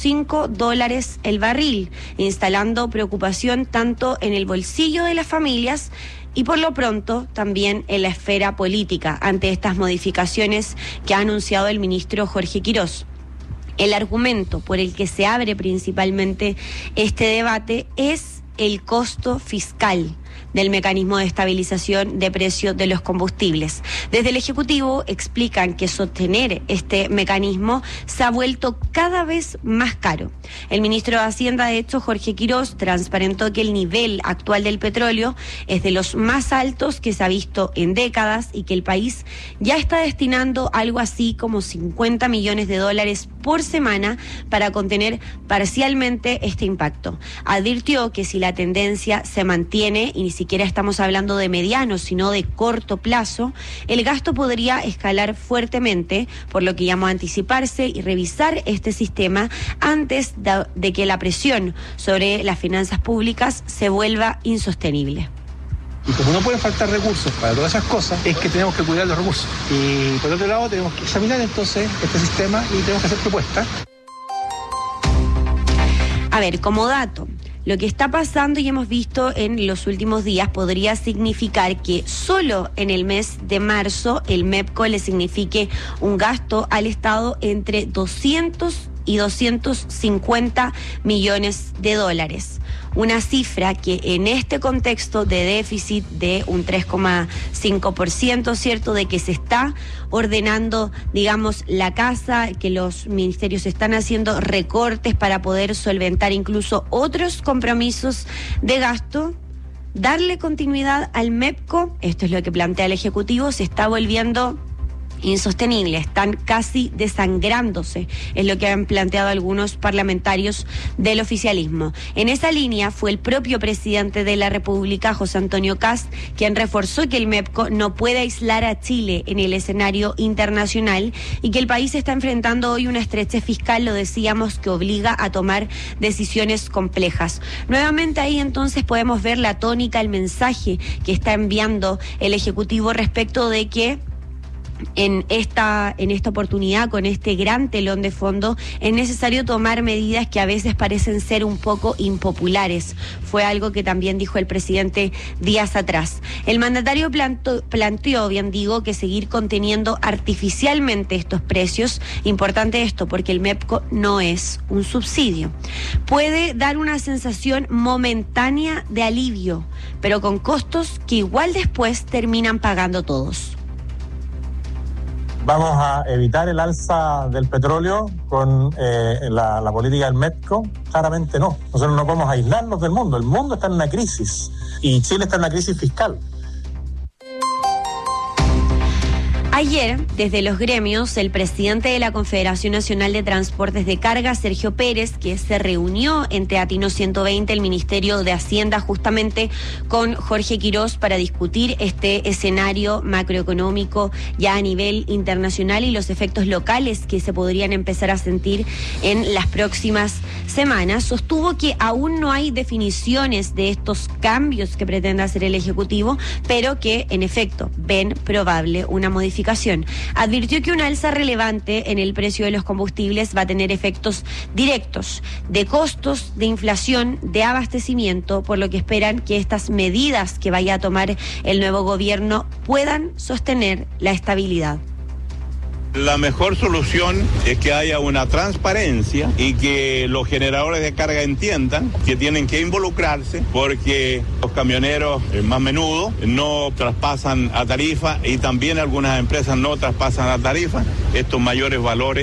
$105 el barril, instalando preocupación tanto en el bolsillo de las familias y por lo pronto también en la esfera política ante estas modificaciones que ha anunciado el ministro Jorge Quirós. El argumento por el que se abre principalmente este debate es el costo fiscal del mecanismo de estabilización de precios de los combustibles. Desde el Ejecutivo explican que sostener este mecanismo se ha vuelto cada vez más caro. El ministro de Hacienda, de hecho, Jorge Quirós, transparentó que el nivel actual del petróleo es de los más altos que se ha visto en décadas y que el país ya está destinando algo así como $50 millones por semana para contener parcialmente este impacto. Advirtió que si la tendencia se mantiene, y ni siquiera estamos hablando de mediano, sino de corto plazo, el gasto podría escalar fuertemente, por lo que llamó a anticiparse y revisar este sistema antes de que la presión sobre las finanzas públicas se vuelva insostenible. Y como no pueden faltar recursos para todas esas cosas, es que tenemos que cuidar los recursos. Y por otro lado, tenemos que examinar entonces este sistema y tenemos que hacer propuestas. A ver, como dato, lo que está pasando y hemos visto en los últimos días podría significar que solo en el mes de marzo el MEPCO le signifique un gasto al Estado entre 200 y 250 millones de dólares. Una cifra que en este contexto de déficit de un 3,5%, ¿cierto? De que se está ordenando, digamos, la casa, que los ministerios están haciendo recortes para poder solventar incluso otros compromisos de gasto. Darle continuidad al MEPCO, esto es lo que plantea el Ejecutivo, se está volviendo insostenible, están casi desangrándose, es lo que han planteado algunos parlamentarios del oficialismo. En esa línea fue el propio presidente de la República, José Antonio Kast, quien reforzó que el MEPCO no puede aislar a Chile en el escenario internacional y que el país está enfrentando hoy una estrechez fiscal, lo decíamos, que obliga a tomar decisiones complejas. Nuevamente ahí entonces podemos ver la tónica, el mensaje que está enviando el Ejecutivo respecto de que en esta oportunidad, con este gran telón de fondo, es necesario tomar medidas que a veces parecen ser un poco impopulares. Fue algo que también dijo el presidente días atrás. El mandatario planteó, bien digo, que seguir conteniendo artificialmente estos precios. Importante esto, porque el MEPCO no es un subsidio. Puede dar una sensación momentánea de alivio, pero con costos que igual después terminan pagando todos. ¿Vamos a evitar el alza del petróleo con la política del MEPCO? Claramente no. Nosotros no podemos aislarnos del mundo. El mundo está en una crisis y Chile está en una crisis fiscal. Ayer, desde los gremios, el presidente de la Confederación Nacional de Transportes de Carga, Sergio Pérez, que se reunió en Teatino 120, el Ministerio de Hacienda, justamente con Jorge Quirós para discutir este escenario macroeconómico ya a nivel internacional y los efectos locales que se podrían empezar a sentir en las próximas semanas, sostuvo que aún no hay definiciones de estos cambios que pretende hacer el Ejecutivo, pero que, en efecto, ven probable una modificación. Advirtió que una alza relevante en el precio de los combustibles va a tener efectos directos de costos, de inflación, de abastecimiento, por lo que esperan que estas medidas que vaya a tomar el nuevo gobierno puedan sostener la estabilidad. La mejor solución es que haya una transparencia y que los generadores de carga entiendan que tienen que involucrarse porque los camioneros más a menudo no traspasan a tarifa y también algunas empresas no traspasan a tarifa estos mayores valores.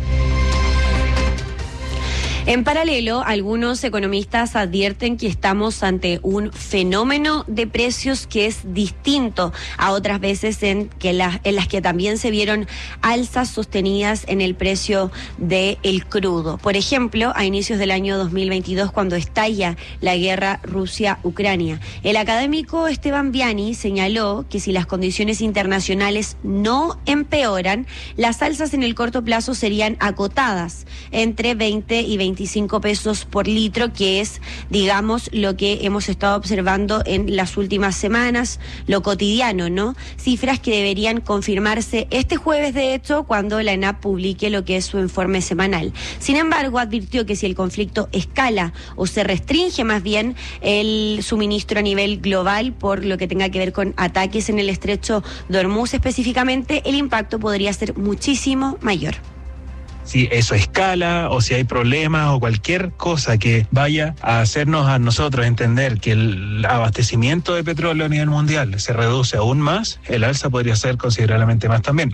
En paralelo, algunos economistas advierten que estamos ante un fenómeno de precios que es distinto a otras veces en las que también se vieron alzas sostenidas en el precio del crudo. Por ejemplo, a inicios del año 2022, cuando estalla la guerra Rusia-Ucrania, el académico Esteban Viani señaló que si las condiciones internacionales no empeoran, las alzas en el corto plazo serían acotadas entre 20 y 25 pesos por litro, que es, digamos, lo que hemos estado observando en las últimas semanas, lo cotidiano, ¿no? Cifras que deberían confirmarse este jueves, de hecho, cuando la ENAP publique lo que es su informe semanal. Sin embargo, advirtió que si el conflicto escala o se restringe más bien el suministro a nivel global por lo que tenga que ver con ataques en el estrecho de Hormuz específicamente, el impacto podría ser muchísimo mayor. Si eso escala o si hay problemas o cualquier cosa que vaya a hacernos a nosotros entender que el abastecimiento de petróleo a nivel mundial se reduce aún más, el alza podría ser considerablemente más también.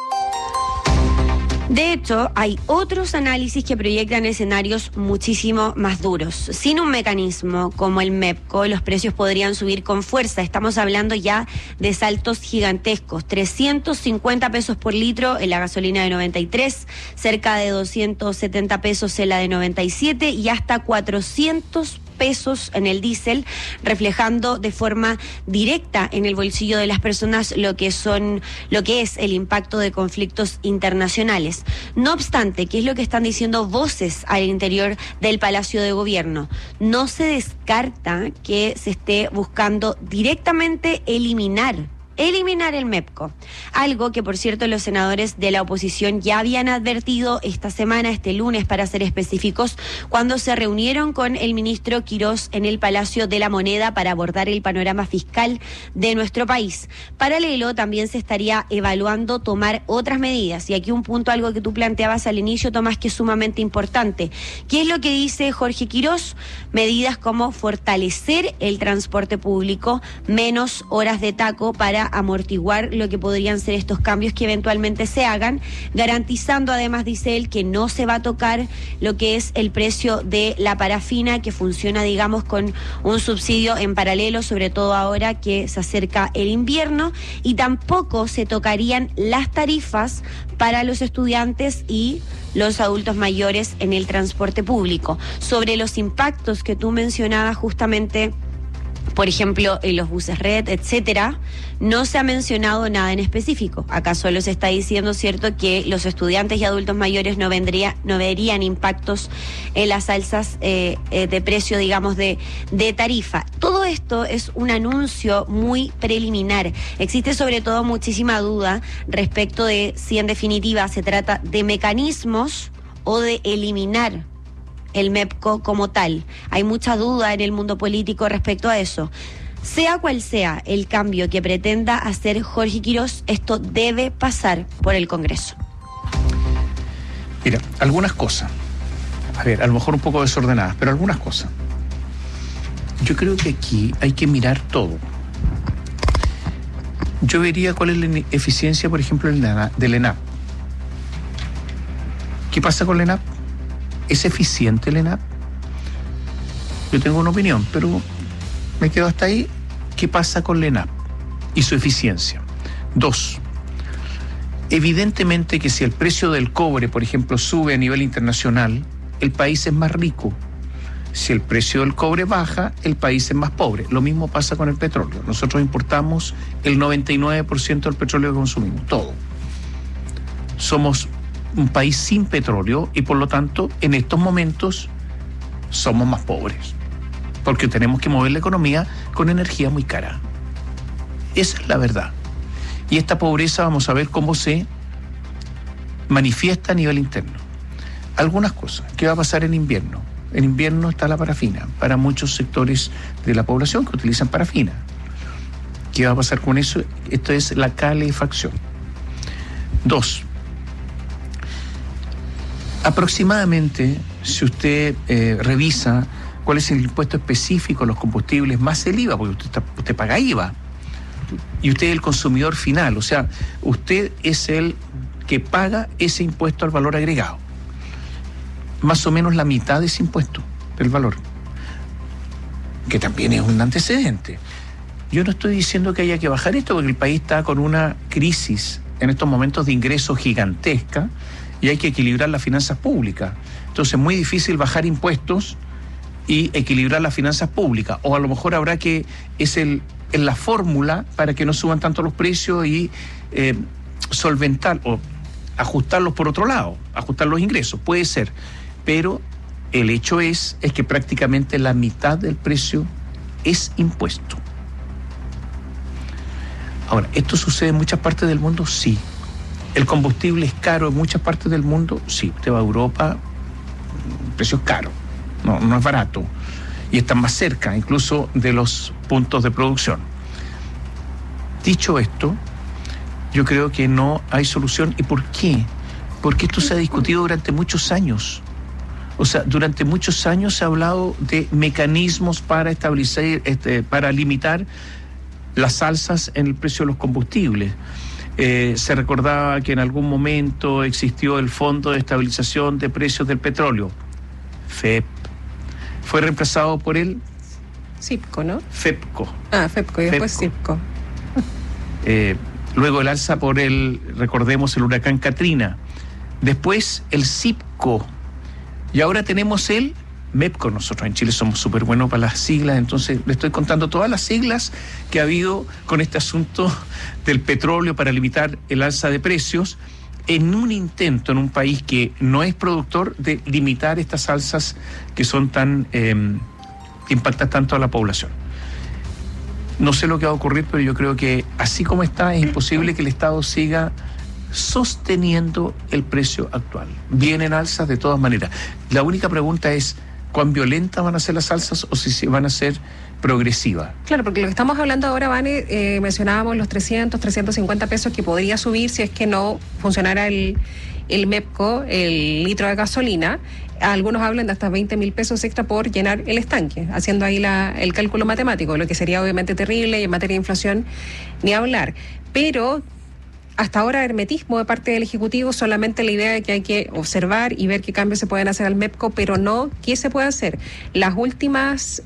De hecho, hay otros análisis que proyectan escenarios muchísimo más duros. Sin un mecanismo como el MEPCO, los precios podrían subir con fuerza. Estamos hablando ya de saltos gigantescos. 350 pesos por litro en la gasolina de 93, cerca de 270 pesos en la de 97 y hasta 400 pesos en el diésel, reflejando de forma directa en el bolsillo de las personas lo que es el impacto de conflictos internacionales. No obstante, ¿qué es lo que están diciendo voces al interior del Palacio de Gobierno? No se descarta que se esté buscando directamente eliminar el MEPCO. Algo que, por cierto, los senadores de la oposición ya habían advertido esta semana, este lunes para ser específicos, cuando se reunieron con el ministro Quirós en el Palacio de la Moneda para abordar el panorama fiscal de nuestro país. Paralelo, también se estaría evaluando tomar otras medidas. Y aquí un punto, algo que tú planteabas al inicio, Tomás, que es sumamente importante. ¿Qué es lo que dice Jorge Quirós? Medidas como fortalecer el transporte público, menos horas de taco para amortiguar lo que podrían ser estos cambios que eventualmente se hagan, garantizando además, dice él, que no se va a tocar lo que es el precio de la parafina, que funciona, digamos, con un subsidio en paralelo, sobre todo ahora que se acerca el invierno, y tampoco se tocarían las tarifas para los estudiantes y los adultos mayores en el transporte público. Sobre los impactos que tú mencionabas justamente, por ejemplo, en los buses red, etcétera, no se ha mencionado nada en específico. Acá solo se está diciendo, cierto, que los estudiantes y adultos mayores no verían impactos en las alzas de precio, digamos, de tarifa. Todo esto es un anuncio muy preliminar. Existe sobre todo muchísima duda respecto de si en definitiva se trata de mecanismos o de eliminar el MEPCO como tal. Hay mucha duda en el mundo político respecto a eso. Sea cual sea el cambio que pretenda hacer Jorge Quirós, esto debe pasar por el Congreso. Mira, algunas cosas, a lo mejor un poco desordenadas, pero algunas cosas. Yo creo que aquí hay que mirar todo. Yo vería cuál es la eficiencia, por ejemplo, del ENAP. ¿Qué pasa con el ENAP? ¿Es eficiente el ENAP? Yo tengo una opinión, pero me quedo hasta ahí. ¿Qué pasa con el ENAP y su eficiencia? 2. Evidentemente que si el precio del cobre, por ejemplo, sube a nivel internacional, el país es más rico. Si el precio del cobre baja, el país es más pobre. Lo mismo pasa con el petróleo. Nosotros importamos el 99% del petróleo que consumimos, todo. Somos un país sin petróleo y por lo tanto en estos momentos somos más pobres porque tenemos que mover la economía con energía muy cara. Esa es la verdad. Y esta pobreza vamos a ver cómo se manifiesta a nivel interno. Algunas cosas. ¿Qué va a pasar en invierno? En invierno está la parafina para muchos sectores de la población que utilizan parafina. ¿Qué va a pasar con eso? Esto es la calefacción. 2. Aproximadamente, si usted revisa cuál es el impuesto específico a los combustibles, más el IVA, porque usted paga IVA, y usted es el consumidor final, o sea, usted es el que paga ese impuesto al valor agregado. Más o menos la mitad de ese impuesto, del valor, que también es un antecedente. Yo no estoy diciendo que haya que bajar esto, porque el país está con una crisis en estos momentos de ingresos gigantesca, y hay que equilibrar las finanzas públicas. Entonces es muy difícil bajar impuestos y equilibrar las finanzas públicas. O a lo mejor habrá que, es la fórmula para que no suban tanto los precios y solventar o ajustarlos por otro lado, ajustar los ingresos, puede ser. Pero el hecho es que prácticamente la mitad del precio es impuesto. Ahora, ¿esto sucede en muchas partes del mundo? Sí. ¿El combustible es caro en muchas partes del mundo? Sí. Usted va a Europa, el precio es caro, no es barato. Y está más cerca incluso de los puntos de producción. Dicho esto, yo creo que no hay solución. ¿Y por qué? Porque esto se ha discutido durante muchos años. O sea, durante muchos años se ha hablado de mecanismos para establecer, para limitar las alzas en el precio de los combustibles. Se recordaba que en algún momento existió el Fondo de Estabilización de Precios del Petróleo, FEP. Fue reemplazado por el CIPCO, ¿no? FEPCO. FEPCO y después CIPCO. Luego el alza por recordemos, el huracán Katrina. Después el CIPCO. Y ahora tenemos el MEPCO. Nosotros en Chile somos súper buenos para las siglas, entonces le estoy contando todas las siglas que ha habido con este asunto del petróleo para limitar el alza de precios, en un intento en un país que no es productor de limitar estas alzas que son tan que impactan tanto a la población. No sé lo que va a ocurrir, pero yo creo que así como está, es imposible que el Estado siga sosteniendo el precio actual. Vienen alzas de todas maneras. La única pregunta es cuán violentas van a ser las alzas o si van a ser progresivas. Claro, porque lo que estamos hablando ahora, Vane, mencionábamos los 300, 350 pesos que podría subir si es que no funcionara el MEPCO, el litro de gasolina. Algunos hablan de hasta 20.000 pesos extra por llenar el estanque, haciendo ahí el cálculo matemático, lo que sería obviamente terrible, y en materia de inflación ni hablar. Pero hasta ahora hermetismo de parte del Ejecutivo, solamente la idea de que hay que observar y ver qué cambios se pueden hacer al MEPCO, pero no qué se puede hacer. Los últimos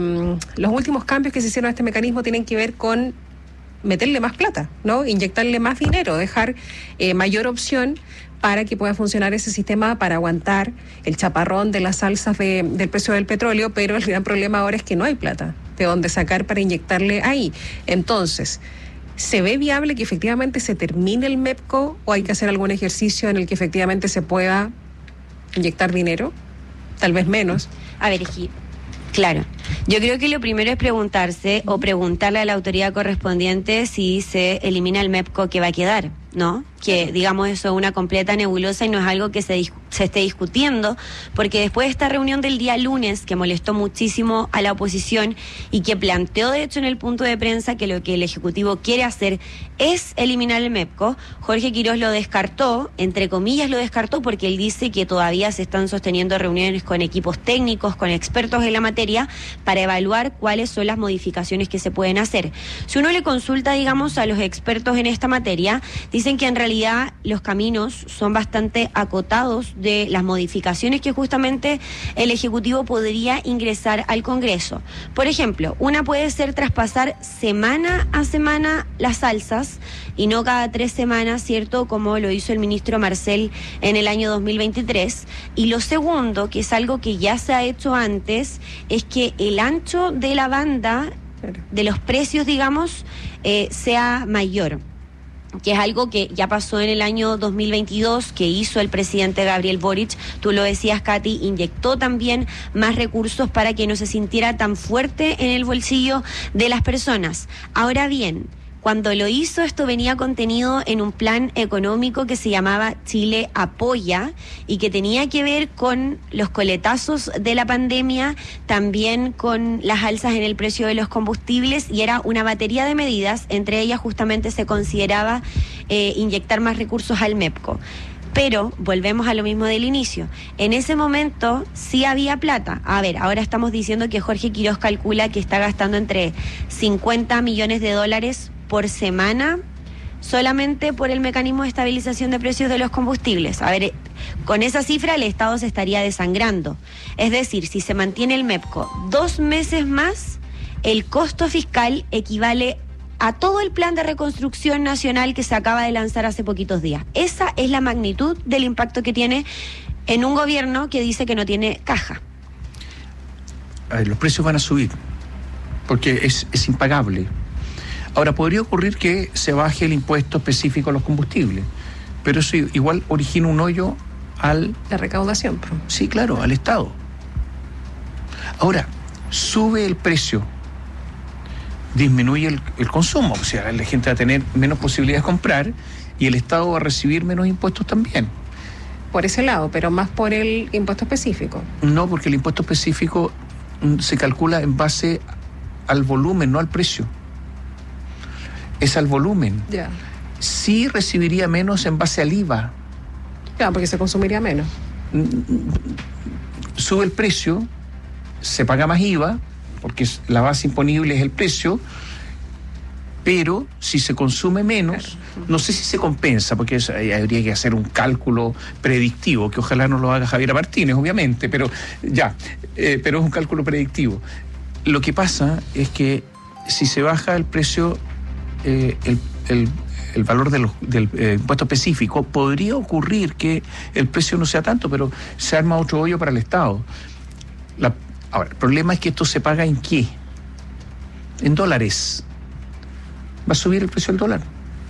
cambios que se hicieron a este mecanismo tienen que ver con meterle más plata, ¿no? Inyectarle más dinero, dejar mayor opción para que pueda funcionar ese sistema para aguantar el chaparrón de las alzas del precio del petróleo, pero el gran problema ahora es que no hay plata de dónde sacar para inyectarle ahí. Entonces, ¿se ve viable que efectivamente se termine el MEPCO o hay que hacer algún ejercicio en el que efectivamente se pueda inyectar dinero? Tal vez menos. A ver, claro. Yo creo que lo primero es preguntarse o preguntarle a la autoridad correspondiente si se elimina el MEPCO, ¿qué va a quedar? ¿No? Que digamos eso es una completa nebulosa y no es algo que se esté discutiendo, porque después de esta reunión del día lunes que molestó muchísimo a la oposición y que planteó de hecho en el punto de prensa que lo que el Ejecutivo quiere hacer es eliminar el MEPCO, Jorge Quirós lo descartó, entre comillas lo descartó, porque él dice que todavía se están sosteniendo reuniones con equipos técnicos, con expertos en la materia, para evaluar cuáles son las modificaciones que se pueden hacer. Si uno le consulta, digamos, a los expertos en esta materia, dicen que en realidad los caminos son bastante acotados de las modificaciones que justamente el Ejecutivo podría ingresar al Congreso. Por ejemplo, una puede ser traspasar semana a semana las alzas y no cada 3 semanas, ¿cierto? Como lo hizo el ministro Marcel en el año 2023. Y lo segundo, que es algo que ya se ha hecho antes, es que el ancho de la banda de los precios, digamos, sea mayor, que es algo que ya pasó en el año 2022, que hizo el presidente Gabriel Boric. Tú lo decías, Katy, inyectó también más recursos para que no se sintiera tan fuerte en el bolsillo de las personas. Ahora bien, cuando lo hizo, esto venía contenido en un plan económico que se llamaba Chile Apoya y que tenía que ver con los coletazos de la pandemia, también con las alzas en el precio de los combustibles, y era una batería de medidas. Entre ellas justamente se consideraba inyectar más recursos al MEPCO. Pero volvemos a lo mismo del inicio. En ese momento sí había plata. A ver, ahora estamos diciendo que Jorge Quirós calcula que está gastando entre 50 millones de dólares por semana solamente por el mecanismo de estabilización de precios de los combustibles. A ver, con esa cifra el Estado se estaría desangrando. Es decir, si se mantiene el MEPCO 2 meses más, el costo fiscal equivale a todo el plan de reconstrucción nacional que se acaba de lanzar hace poquitos días. Esa es la magnitud del impacto que tiene en un gobierno que dice que no tiene caja. A ver, los precios van a subir porque es impagable. Ahora, podría ocurrir que se baje el impuesto específico a los combustibles, pero eso igual origina un hoyo la recaudación. Sí, claro, al Estado. Ahora, sube el precio, disminuye el consumo, o sea, la gente va a tener menos posibilidades de comprar y el Estado va a recibir menos impuestos también. Por ese lado, pero más por el impuesto específico. No, porque el impuesto específico se calcula en base al volumen, no al precio. Es al volumen. Ya. Sí recibiría menos en base al IVA. Claro, porque se consumiría menos. Sube el precio, se paga más IVA, porque la base imponible es el precio, pero si se consume menos, no sé si se compensa, porque habría que hacer un cálculo predictivo, que ojalá no lo haga Javier Martínez, obviamente, pero pero es un cálculo predictivo. Lo que pasa es que si se baja el precio, el valor del impuesto específico, podría ocurrir que el precio no sea tanto, pero se arma otro hoyo para el Estado. Ahora, el problema es que esto se paga ¿en qué? En dólares. Va a subir el precio del dólar.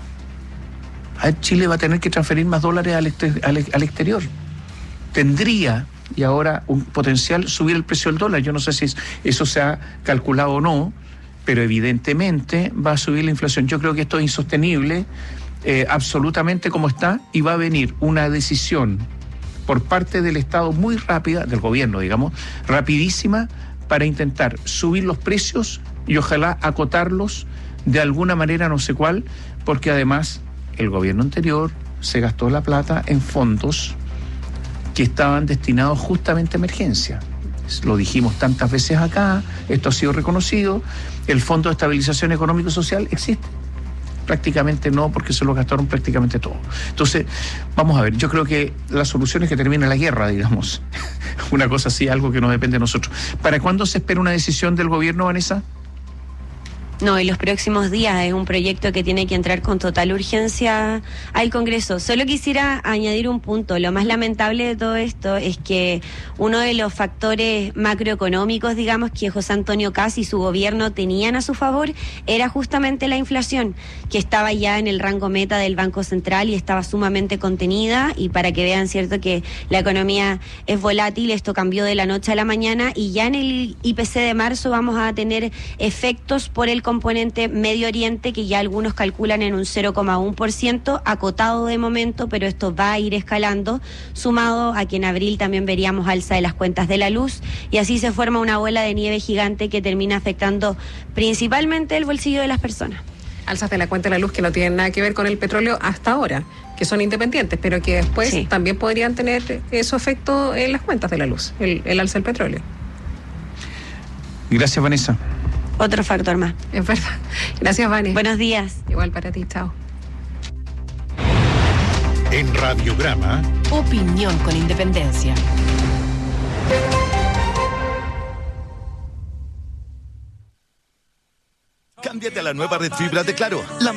Chile va a tener que transferir más dólares al exterior. Tendría, y ahora, un potencial subir el precio del dólar. Yo no sé si eso se ha calculado o no, pero evidentemente va a subir la inflación. Yo creo que esto es insostenible, absolutamente como está, y va a venir una decisión por parte del Estado muy rápida, del gobierno, digamos, rapidísima, para intentar subir los precios y ojalá acotarlos de alguna manera, no sé cuál, porque además el gobierno anterior se gastó la plata en fondos que estaban destinados justamente a emergencia. Lo dijimos tantas veces acá, esto ha sido reconocido. El Fondo de Estabilización Económico y Social existe. Prácticamente no, porque se lo gastaron prácticamente todo. Entonces, vamos a ver, yo creo que la solución es que termine la guerra, digamos. Una cosa así, algo que no depende de nosotros. ¿Para cuándo se espera una decisión del gobierno, Vanessa? No, en los próximos días. Es un proyecto que tiene que entrar con total urgencia al Congreso. Solo quisiera añadir un punto. Lo más lamentable de todo esto es que uno de los factores macroeconómicos, digamos, que José Antonio Kast y su gobierno tenían a su favor, era justamente la inflación, que estaba ya en el rango meta del Banco Central y estaba sumamente contenida. Y para que vean, cierto, que la economía es volátil, esto cambió de la noche a la mañana y ya en el IPC de marzo vamos a tener efectos por el componente Medio Oriente, que ya algunos calculan en un 0,1%, acotado de momento, pero esto va a ir escalando, sumado a que en abril también veríamos alza de las cuentas de la luz, y así se forma una bola de nieve gigante que termina afectando principalmente el bolsillo de las personas. Alzas de la cuenta de la luz que no tienen nada que ver con el petróleo hasta ahora, que son independientes, pero que después también podrían tener su efecto en las cuentas de la luz, el alza del petróleo. Gracias, Vanessa. Otro factor más. Es verdad. Gracias, Vani. Buenos días. Igual para ti, chao. En Radiograma, opinión con independencia. Cámbiate a la nueva red fibra de Claro.